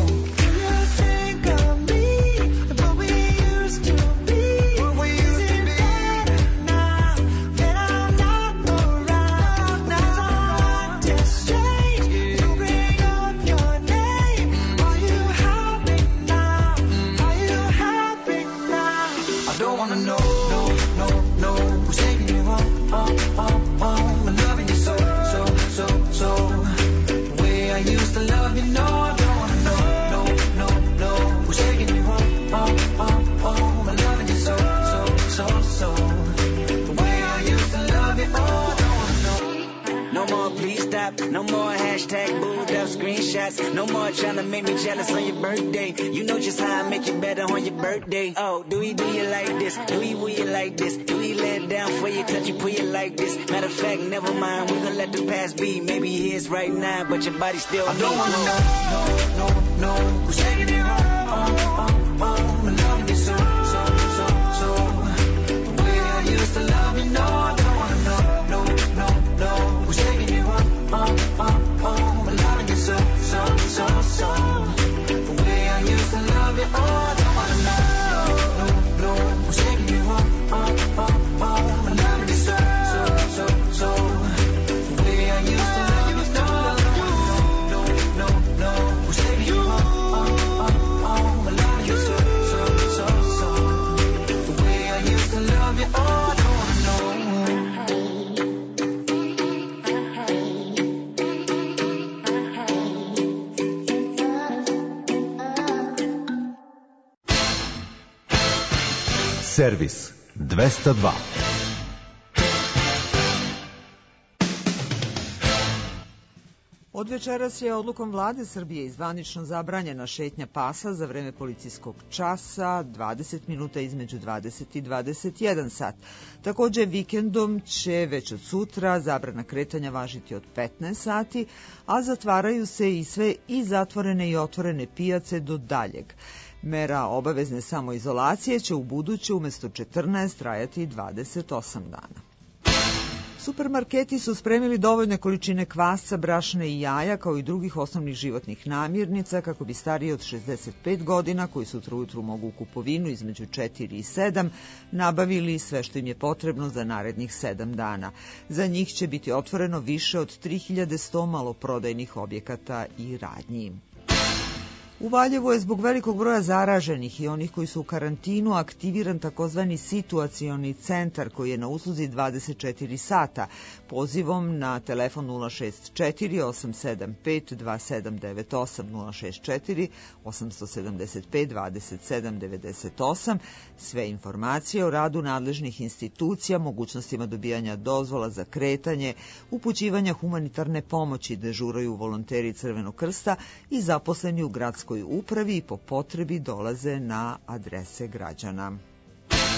No more hashtag booed up screenshots. No more trying to make me jealous on your birthday. You know just how I make you better on your birthday. Oh, do you like this? Do you will you like this? Do you lay it down for you, touch you, pull you like this? Matter of fact, never mind, we gonna let the past be. Maybe he is right now, but your body still I don't wanna know who's taking it home. I'm loving you so. The way I used to love you, no, I don't wanna know who's taking it home. I'm loving you so. The way I used to love you, I don't wanna know who's taking you home. I'm loving you so. The way I used to love you, no, who's taking you home. I'm loving you so. The way I used to love you, I don't wanna know. Servis 202. Od večeras je odlukom vlade Srbije izvanično zabranjena šetnja pasa za vreme policijskog časa 20 minuta između 20 i 21 sat. Takođe, vikendom će već od sutra zabrana kretanja važiti od 15 sati, a zatvaraju se i sve i zatvorene i otvorene pijace do daljeg. Mera obavezne samoizolacije će u buduće umesto 14 trajati 28 dana. Supermarketi su spremili dovoljne količine kvasca, brašna i jaja, kao i drugih osnovnih životnih namirnica, kako bi stariji od 65 godina, koji sutra ujutru mogu u kupovinu između 4 i 7, nabavili sve što im je potrebno za narednih 7 dana. Za njih će biti otvoreno više od 3100 maloprodajnih objekata i radnji. U Valjevu je zbog velikog broja zaraženih i onih koji su u karantinu aktiviran takozvani situacioni centar koji je na usluzi 24 sata pozivom na telefon 064 875 2798 064 875 2798. Sve informacije o radu nadležnih institucija, mogućnostima dobijanja dozvola za kretanje, upućivanja humanitarne pomoći dežuraju volonteri Crvenog krsta i zaposleni u gradskoj upravi i po potrebi dolaze na adrese građana.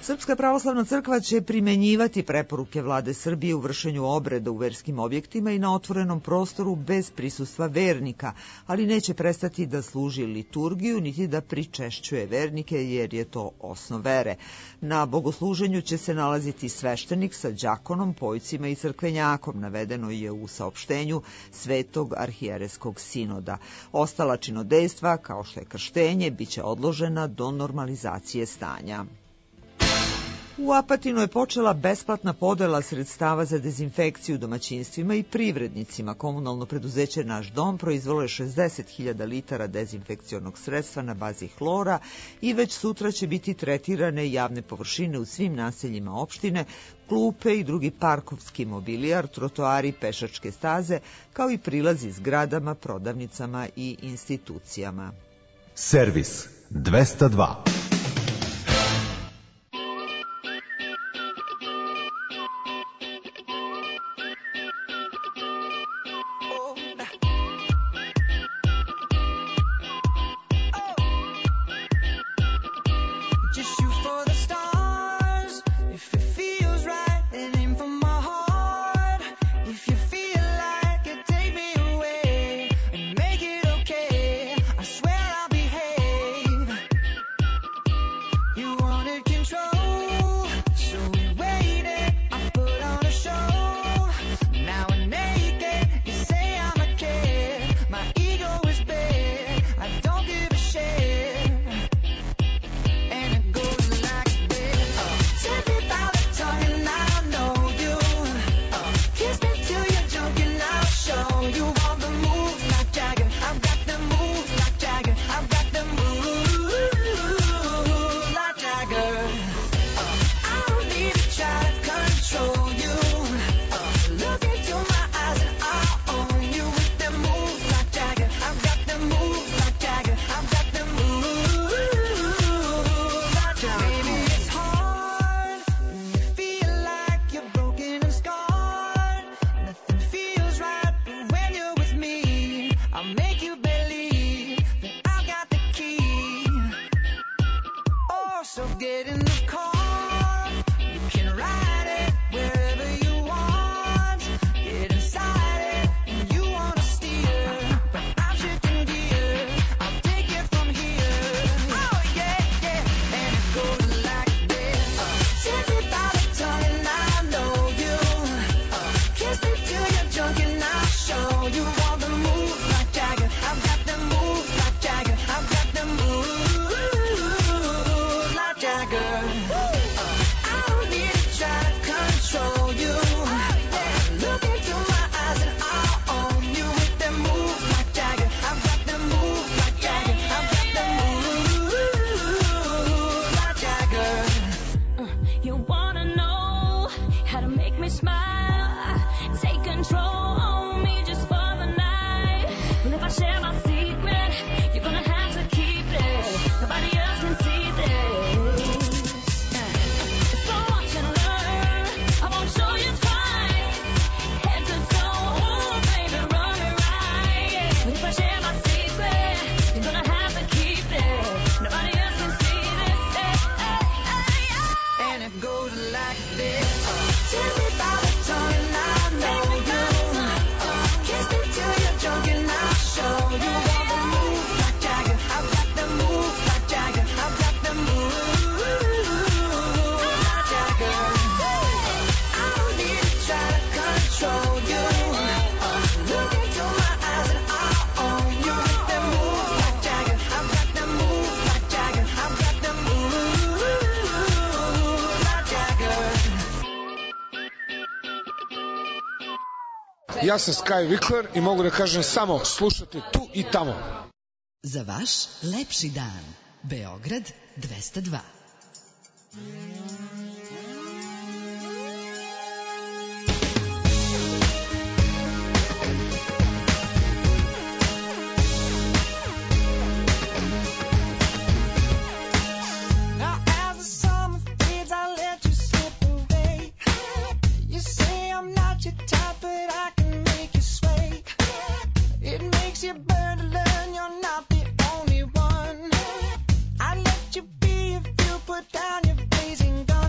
Srpska pravoslavna crkva će primenjivati preporuke vlade Srbije u vršenju obreda u verskim objektima i na otvorenom prostoru bez prisustva vernika, ali neće prestati da služi liturgiju niti da pričešćuje vernike jer je to osnov vere. Na bogosluženju će se nalaziti sveštenik sa đakonom, pojcima i crkvenjakom, navedeno je u saopštenju Svetog arhijereskog sinoda. Ostala činodejstva, kao što je krštenje, biće odložena do normalizacije stanja. U Apatinu je počela besplatna podela sredstava za dezinfekciju domaćinstvima i privrednicima. Komunalno preduzeće Naš dom proizvelo je 60.000 litara dezinfekcionog sredstva na bazi hlora i već sutra će biti tretirane javne površine u svim naseljima opštine, klupe i drugi parkovski mobilijar, trotoari, pešačke staze, kao i prilazi zgradama, prodavnicama i institucijama. Servis 202. Ja sam Sky Vikler i mogu da kažem samo slušate tu i tamo. Za vaš lepši dan. Beograd 202. Down your blazing gun.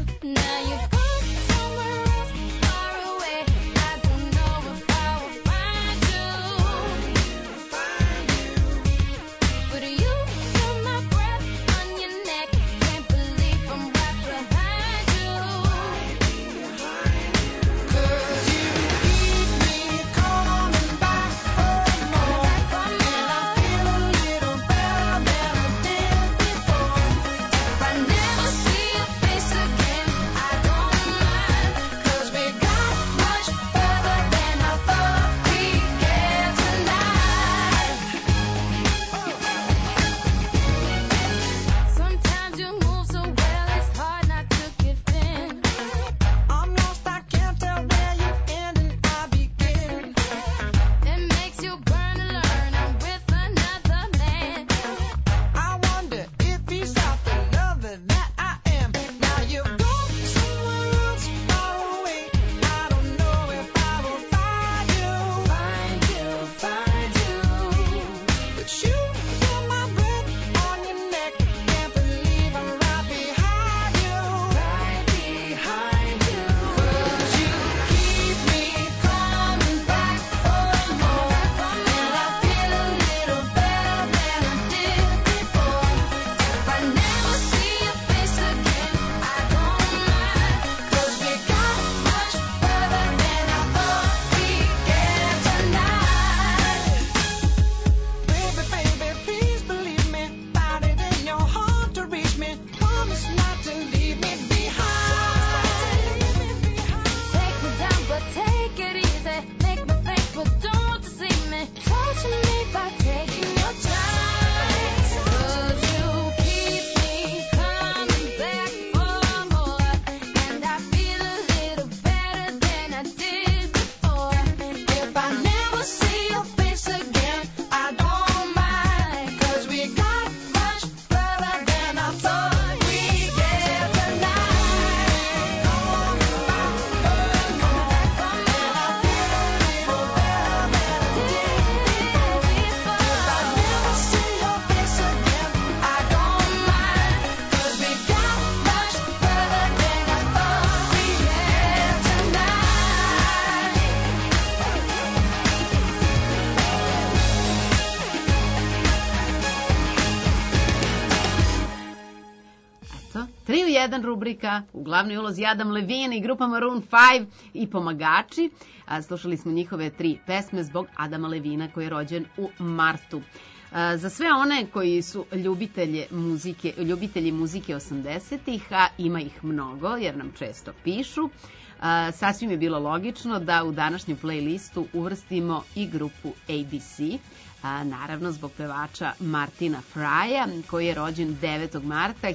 1 rubrika, u glavnoj ulozi Adam Levine i grupa Maroon 5 i pomagači. Slušali smo njihove 3 pesme zbog Adama Levina koji je rođen u martu. Za sve one koji su ljubitelji muzike 80-ih, a ima ih mnogo jer nam često pišu, sasvim je bilo logično da u današnju playlistu uvrstimo i grupu ABC, naravno zbog pevača Martina Frya, koji je rođen 9. marta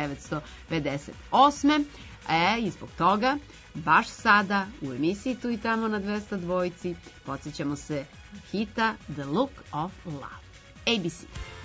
1958. I zbog toga, baš sada, u emisiji Tu i tamo na 202, podsjećamo se hita The Look of Love. ABC.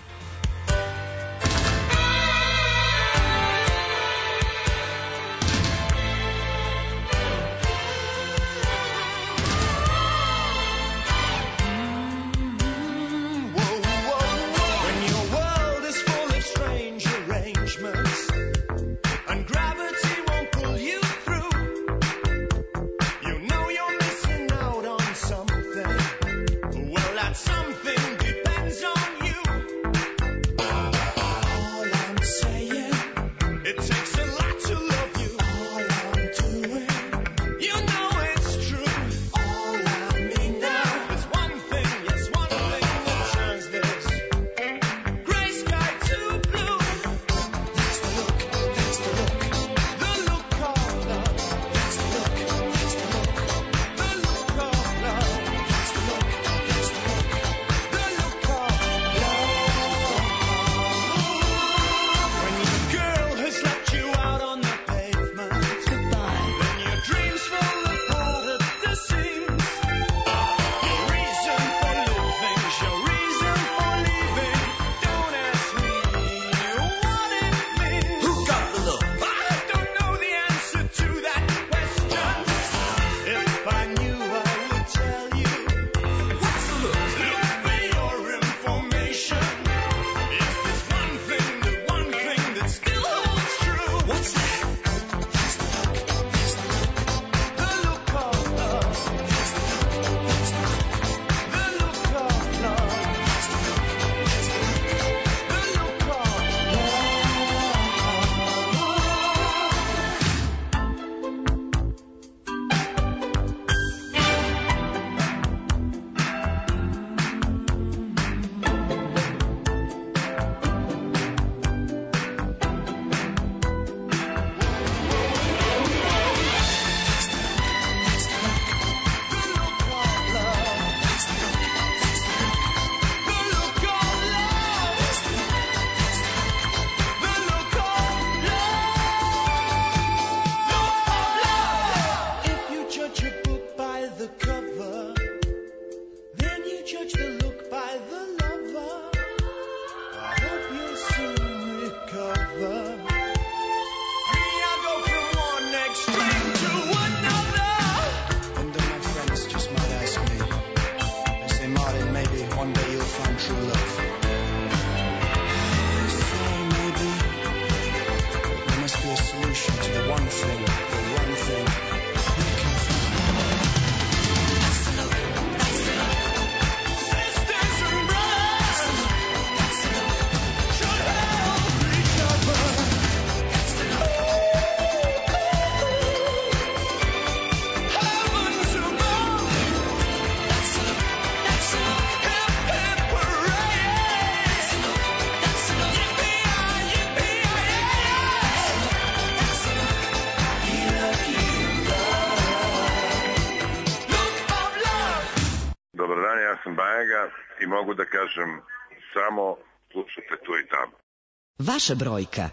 I mogu da kažem samo slušajte Tu i tamo. Vaša brojka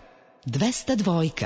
202.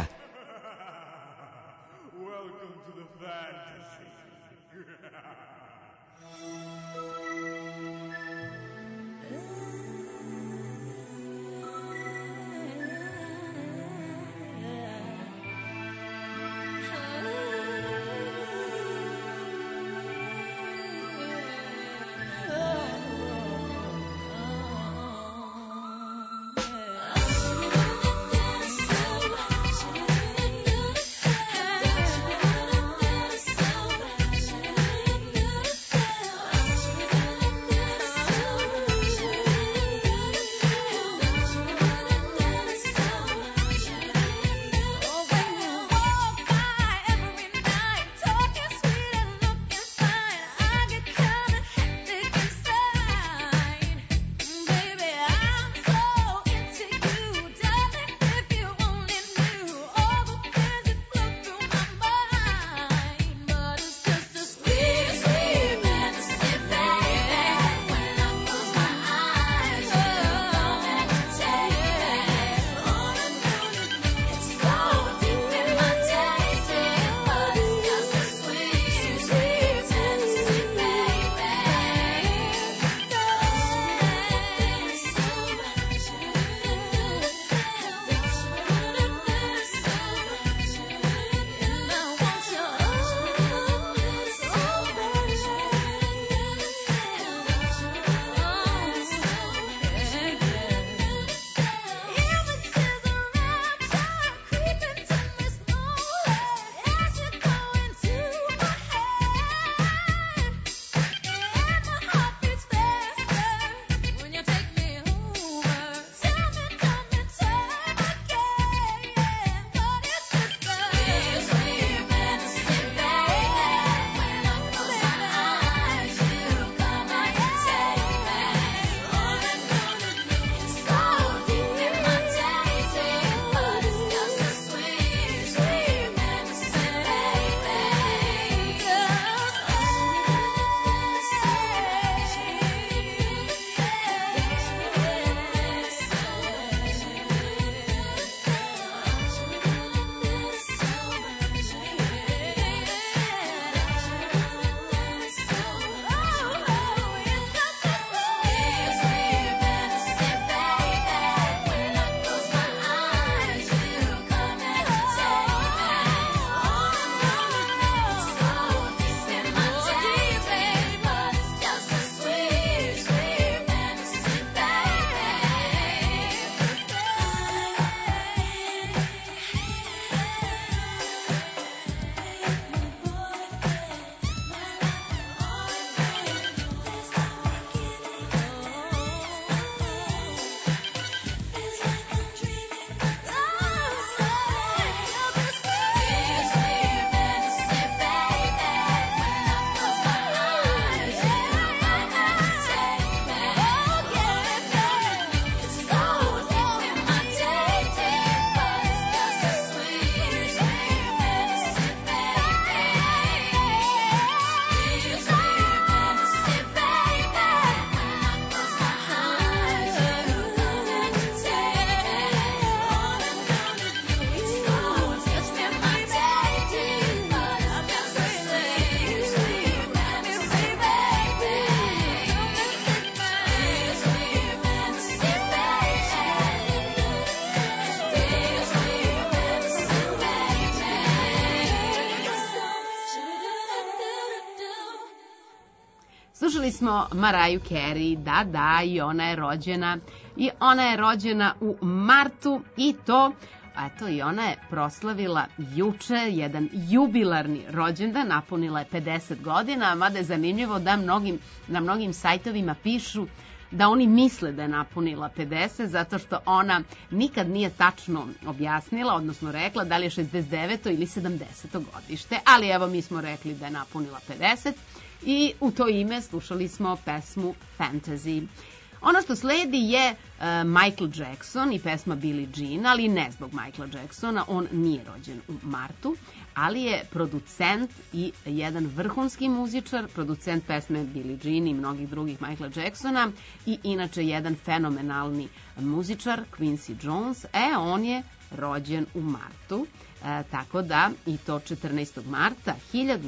Slušali smo Mariah Carey, da, i ona je rođena u martu i to, eto, i ona je proslavila juče jedan jubilarni rođendan, napunila je 50 godina, mada je zanimljivo da na mnogim sajtovima pišu da oni misle da je napunila 50, zato što ona nikad nije tačno objasnila, odnosno rekla da li je 69. ili 70. godište, ali evo mi smo rekli da je napunila 50 i u to ime slušali smo pesmu Fantasy. Ono što sledi je Michael Jackson i pesma Billie Jean, ali ne zbog Michaela Jacksona, on nije rođen u martu, ali je producent i jedan vrhunski muzičar, producent pesme Billie Jean i mnogih drugih Michaela Jacksona i inače jedan fenomenalni muzičar, Quincy Jones, on je rođen u martu, tako da i to 14. marta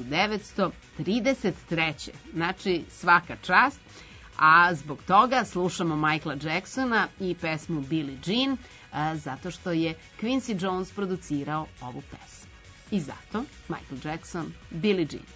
1933. Znači svaka čast. A zbog toga slušamo Michaela Jacksona i pesmu Billie Jean, zato što je Quincy Jones producirao ovu pesmu. I zato Michael Jackson, Billie Jean.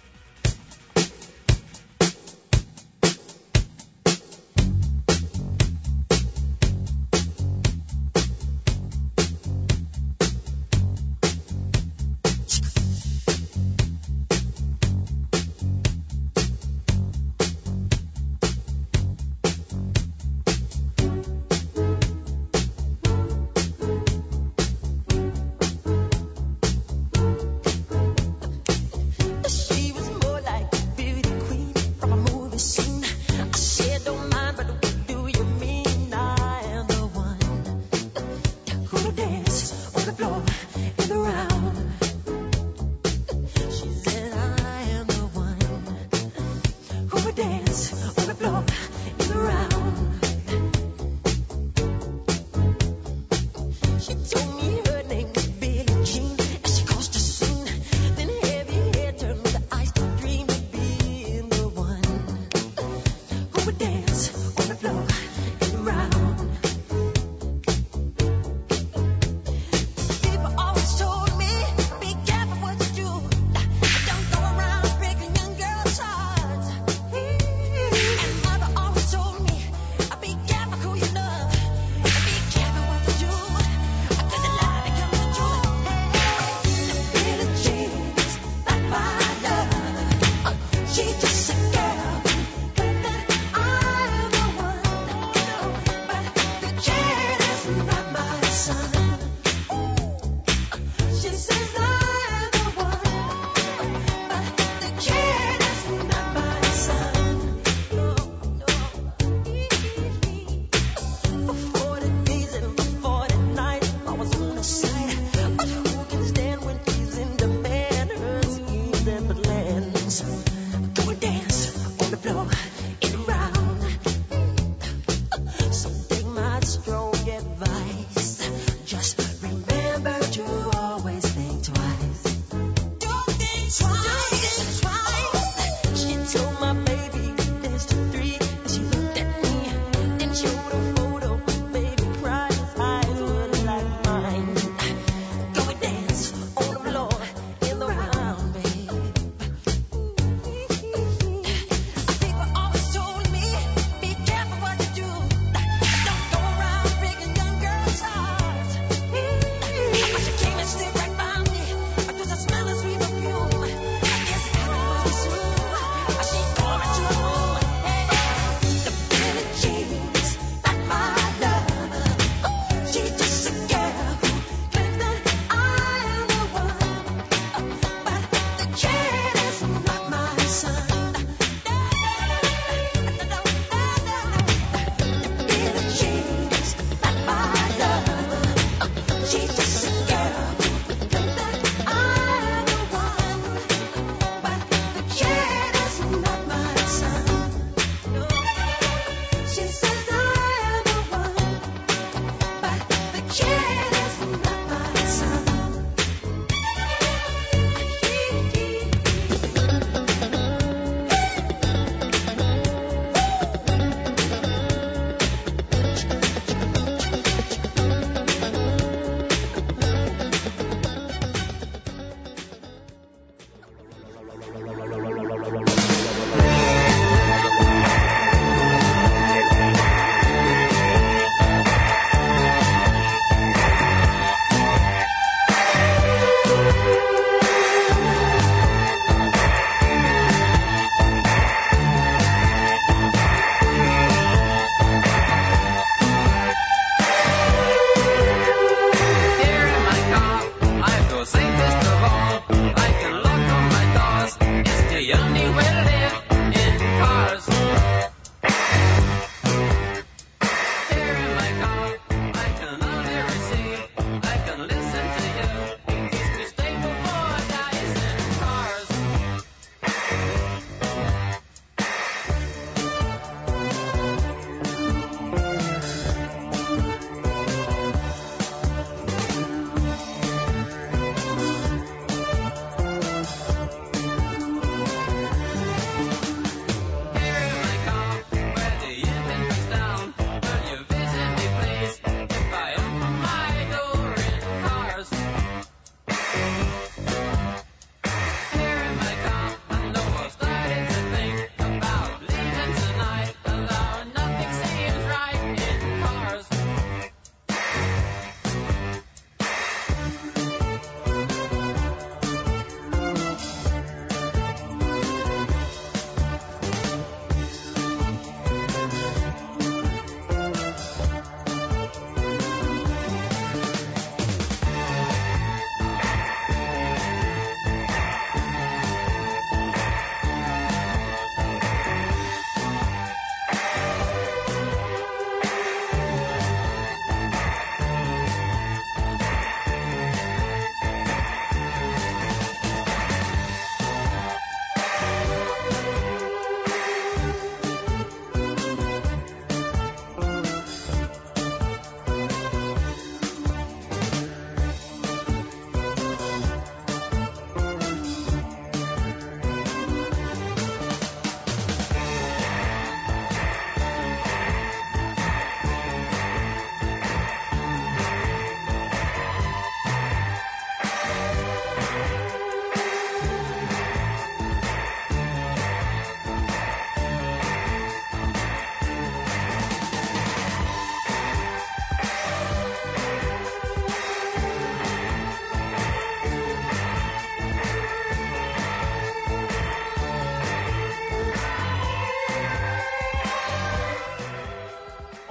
Always told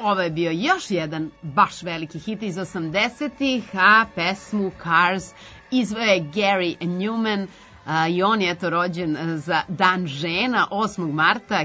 Ovo je bio još jedan baš veliki hit iz 80-ih, a pesmu Cars izveo je Gary Newman i on je rođen za Dan žena 8. marta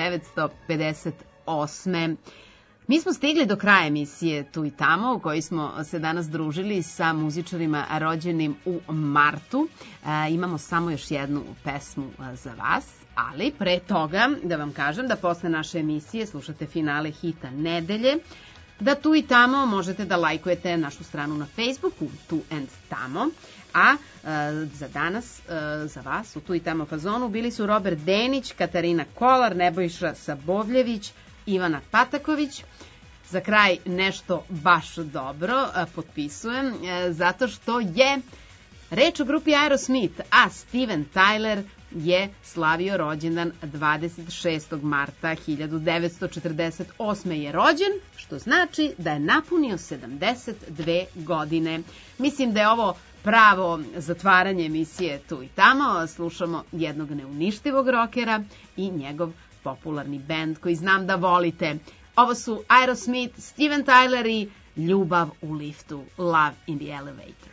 1958. Mi smo stigli do kraja emisije Tu i tamo, u kojoj smo se danas družili sa muzičarima rođenim u martu. Imamo samo još jednu pesmu za vas, ali pre toga da vam kažem da posle naše emisije slušate finale hita nedelje, da Tu i tamo možete da lajkujete našu stranu na Facebooku, Tu and Tamo, a za danas, za vas u Tu i tamo fazonu bili su Robert Denić, Katarina Kolar, Nebojša Sabovljević, Ivana Pataković. Za kraj nešto baš dobro, potpisujem, zato što je reč o grupi Aerosmith, a Steven Tyler je slavio rođendan 26. marta 1948. je rođen, što znači da je napunio 72 godine. Mislim da je ovo pravo zatvaranje emisije Tu i tamo. Slušamo jednog neuništivog rokera i njegov popularni bend koji znam da volite. Ovo su Aerosmith, Steven Tyler i Ljubav u liftu, Love in the Elevator.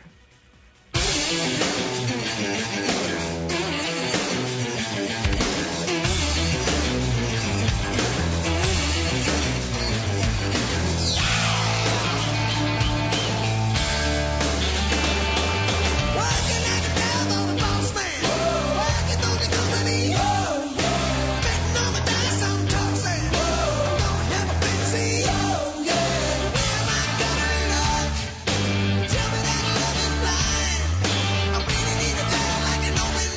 Jumping out of love is blind. I really need a girl like an open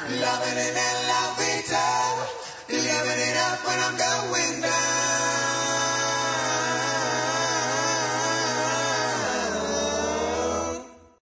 Loving it and love it up. Living it up when I'm going down.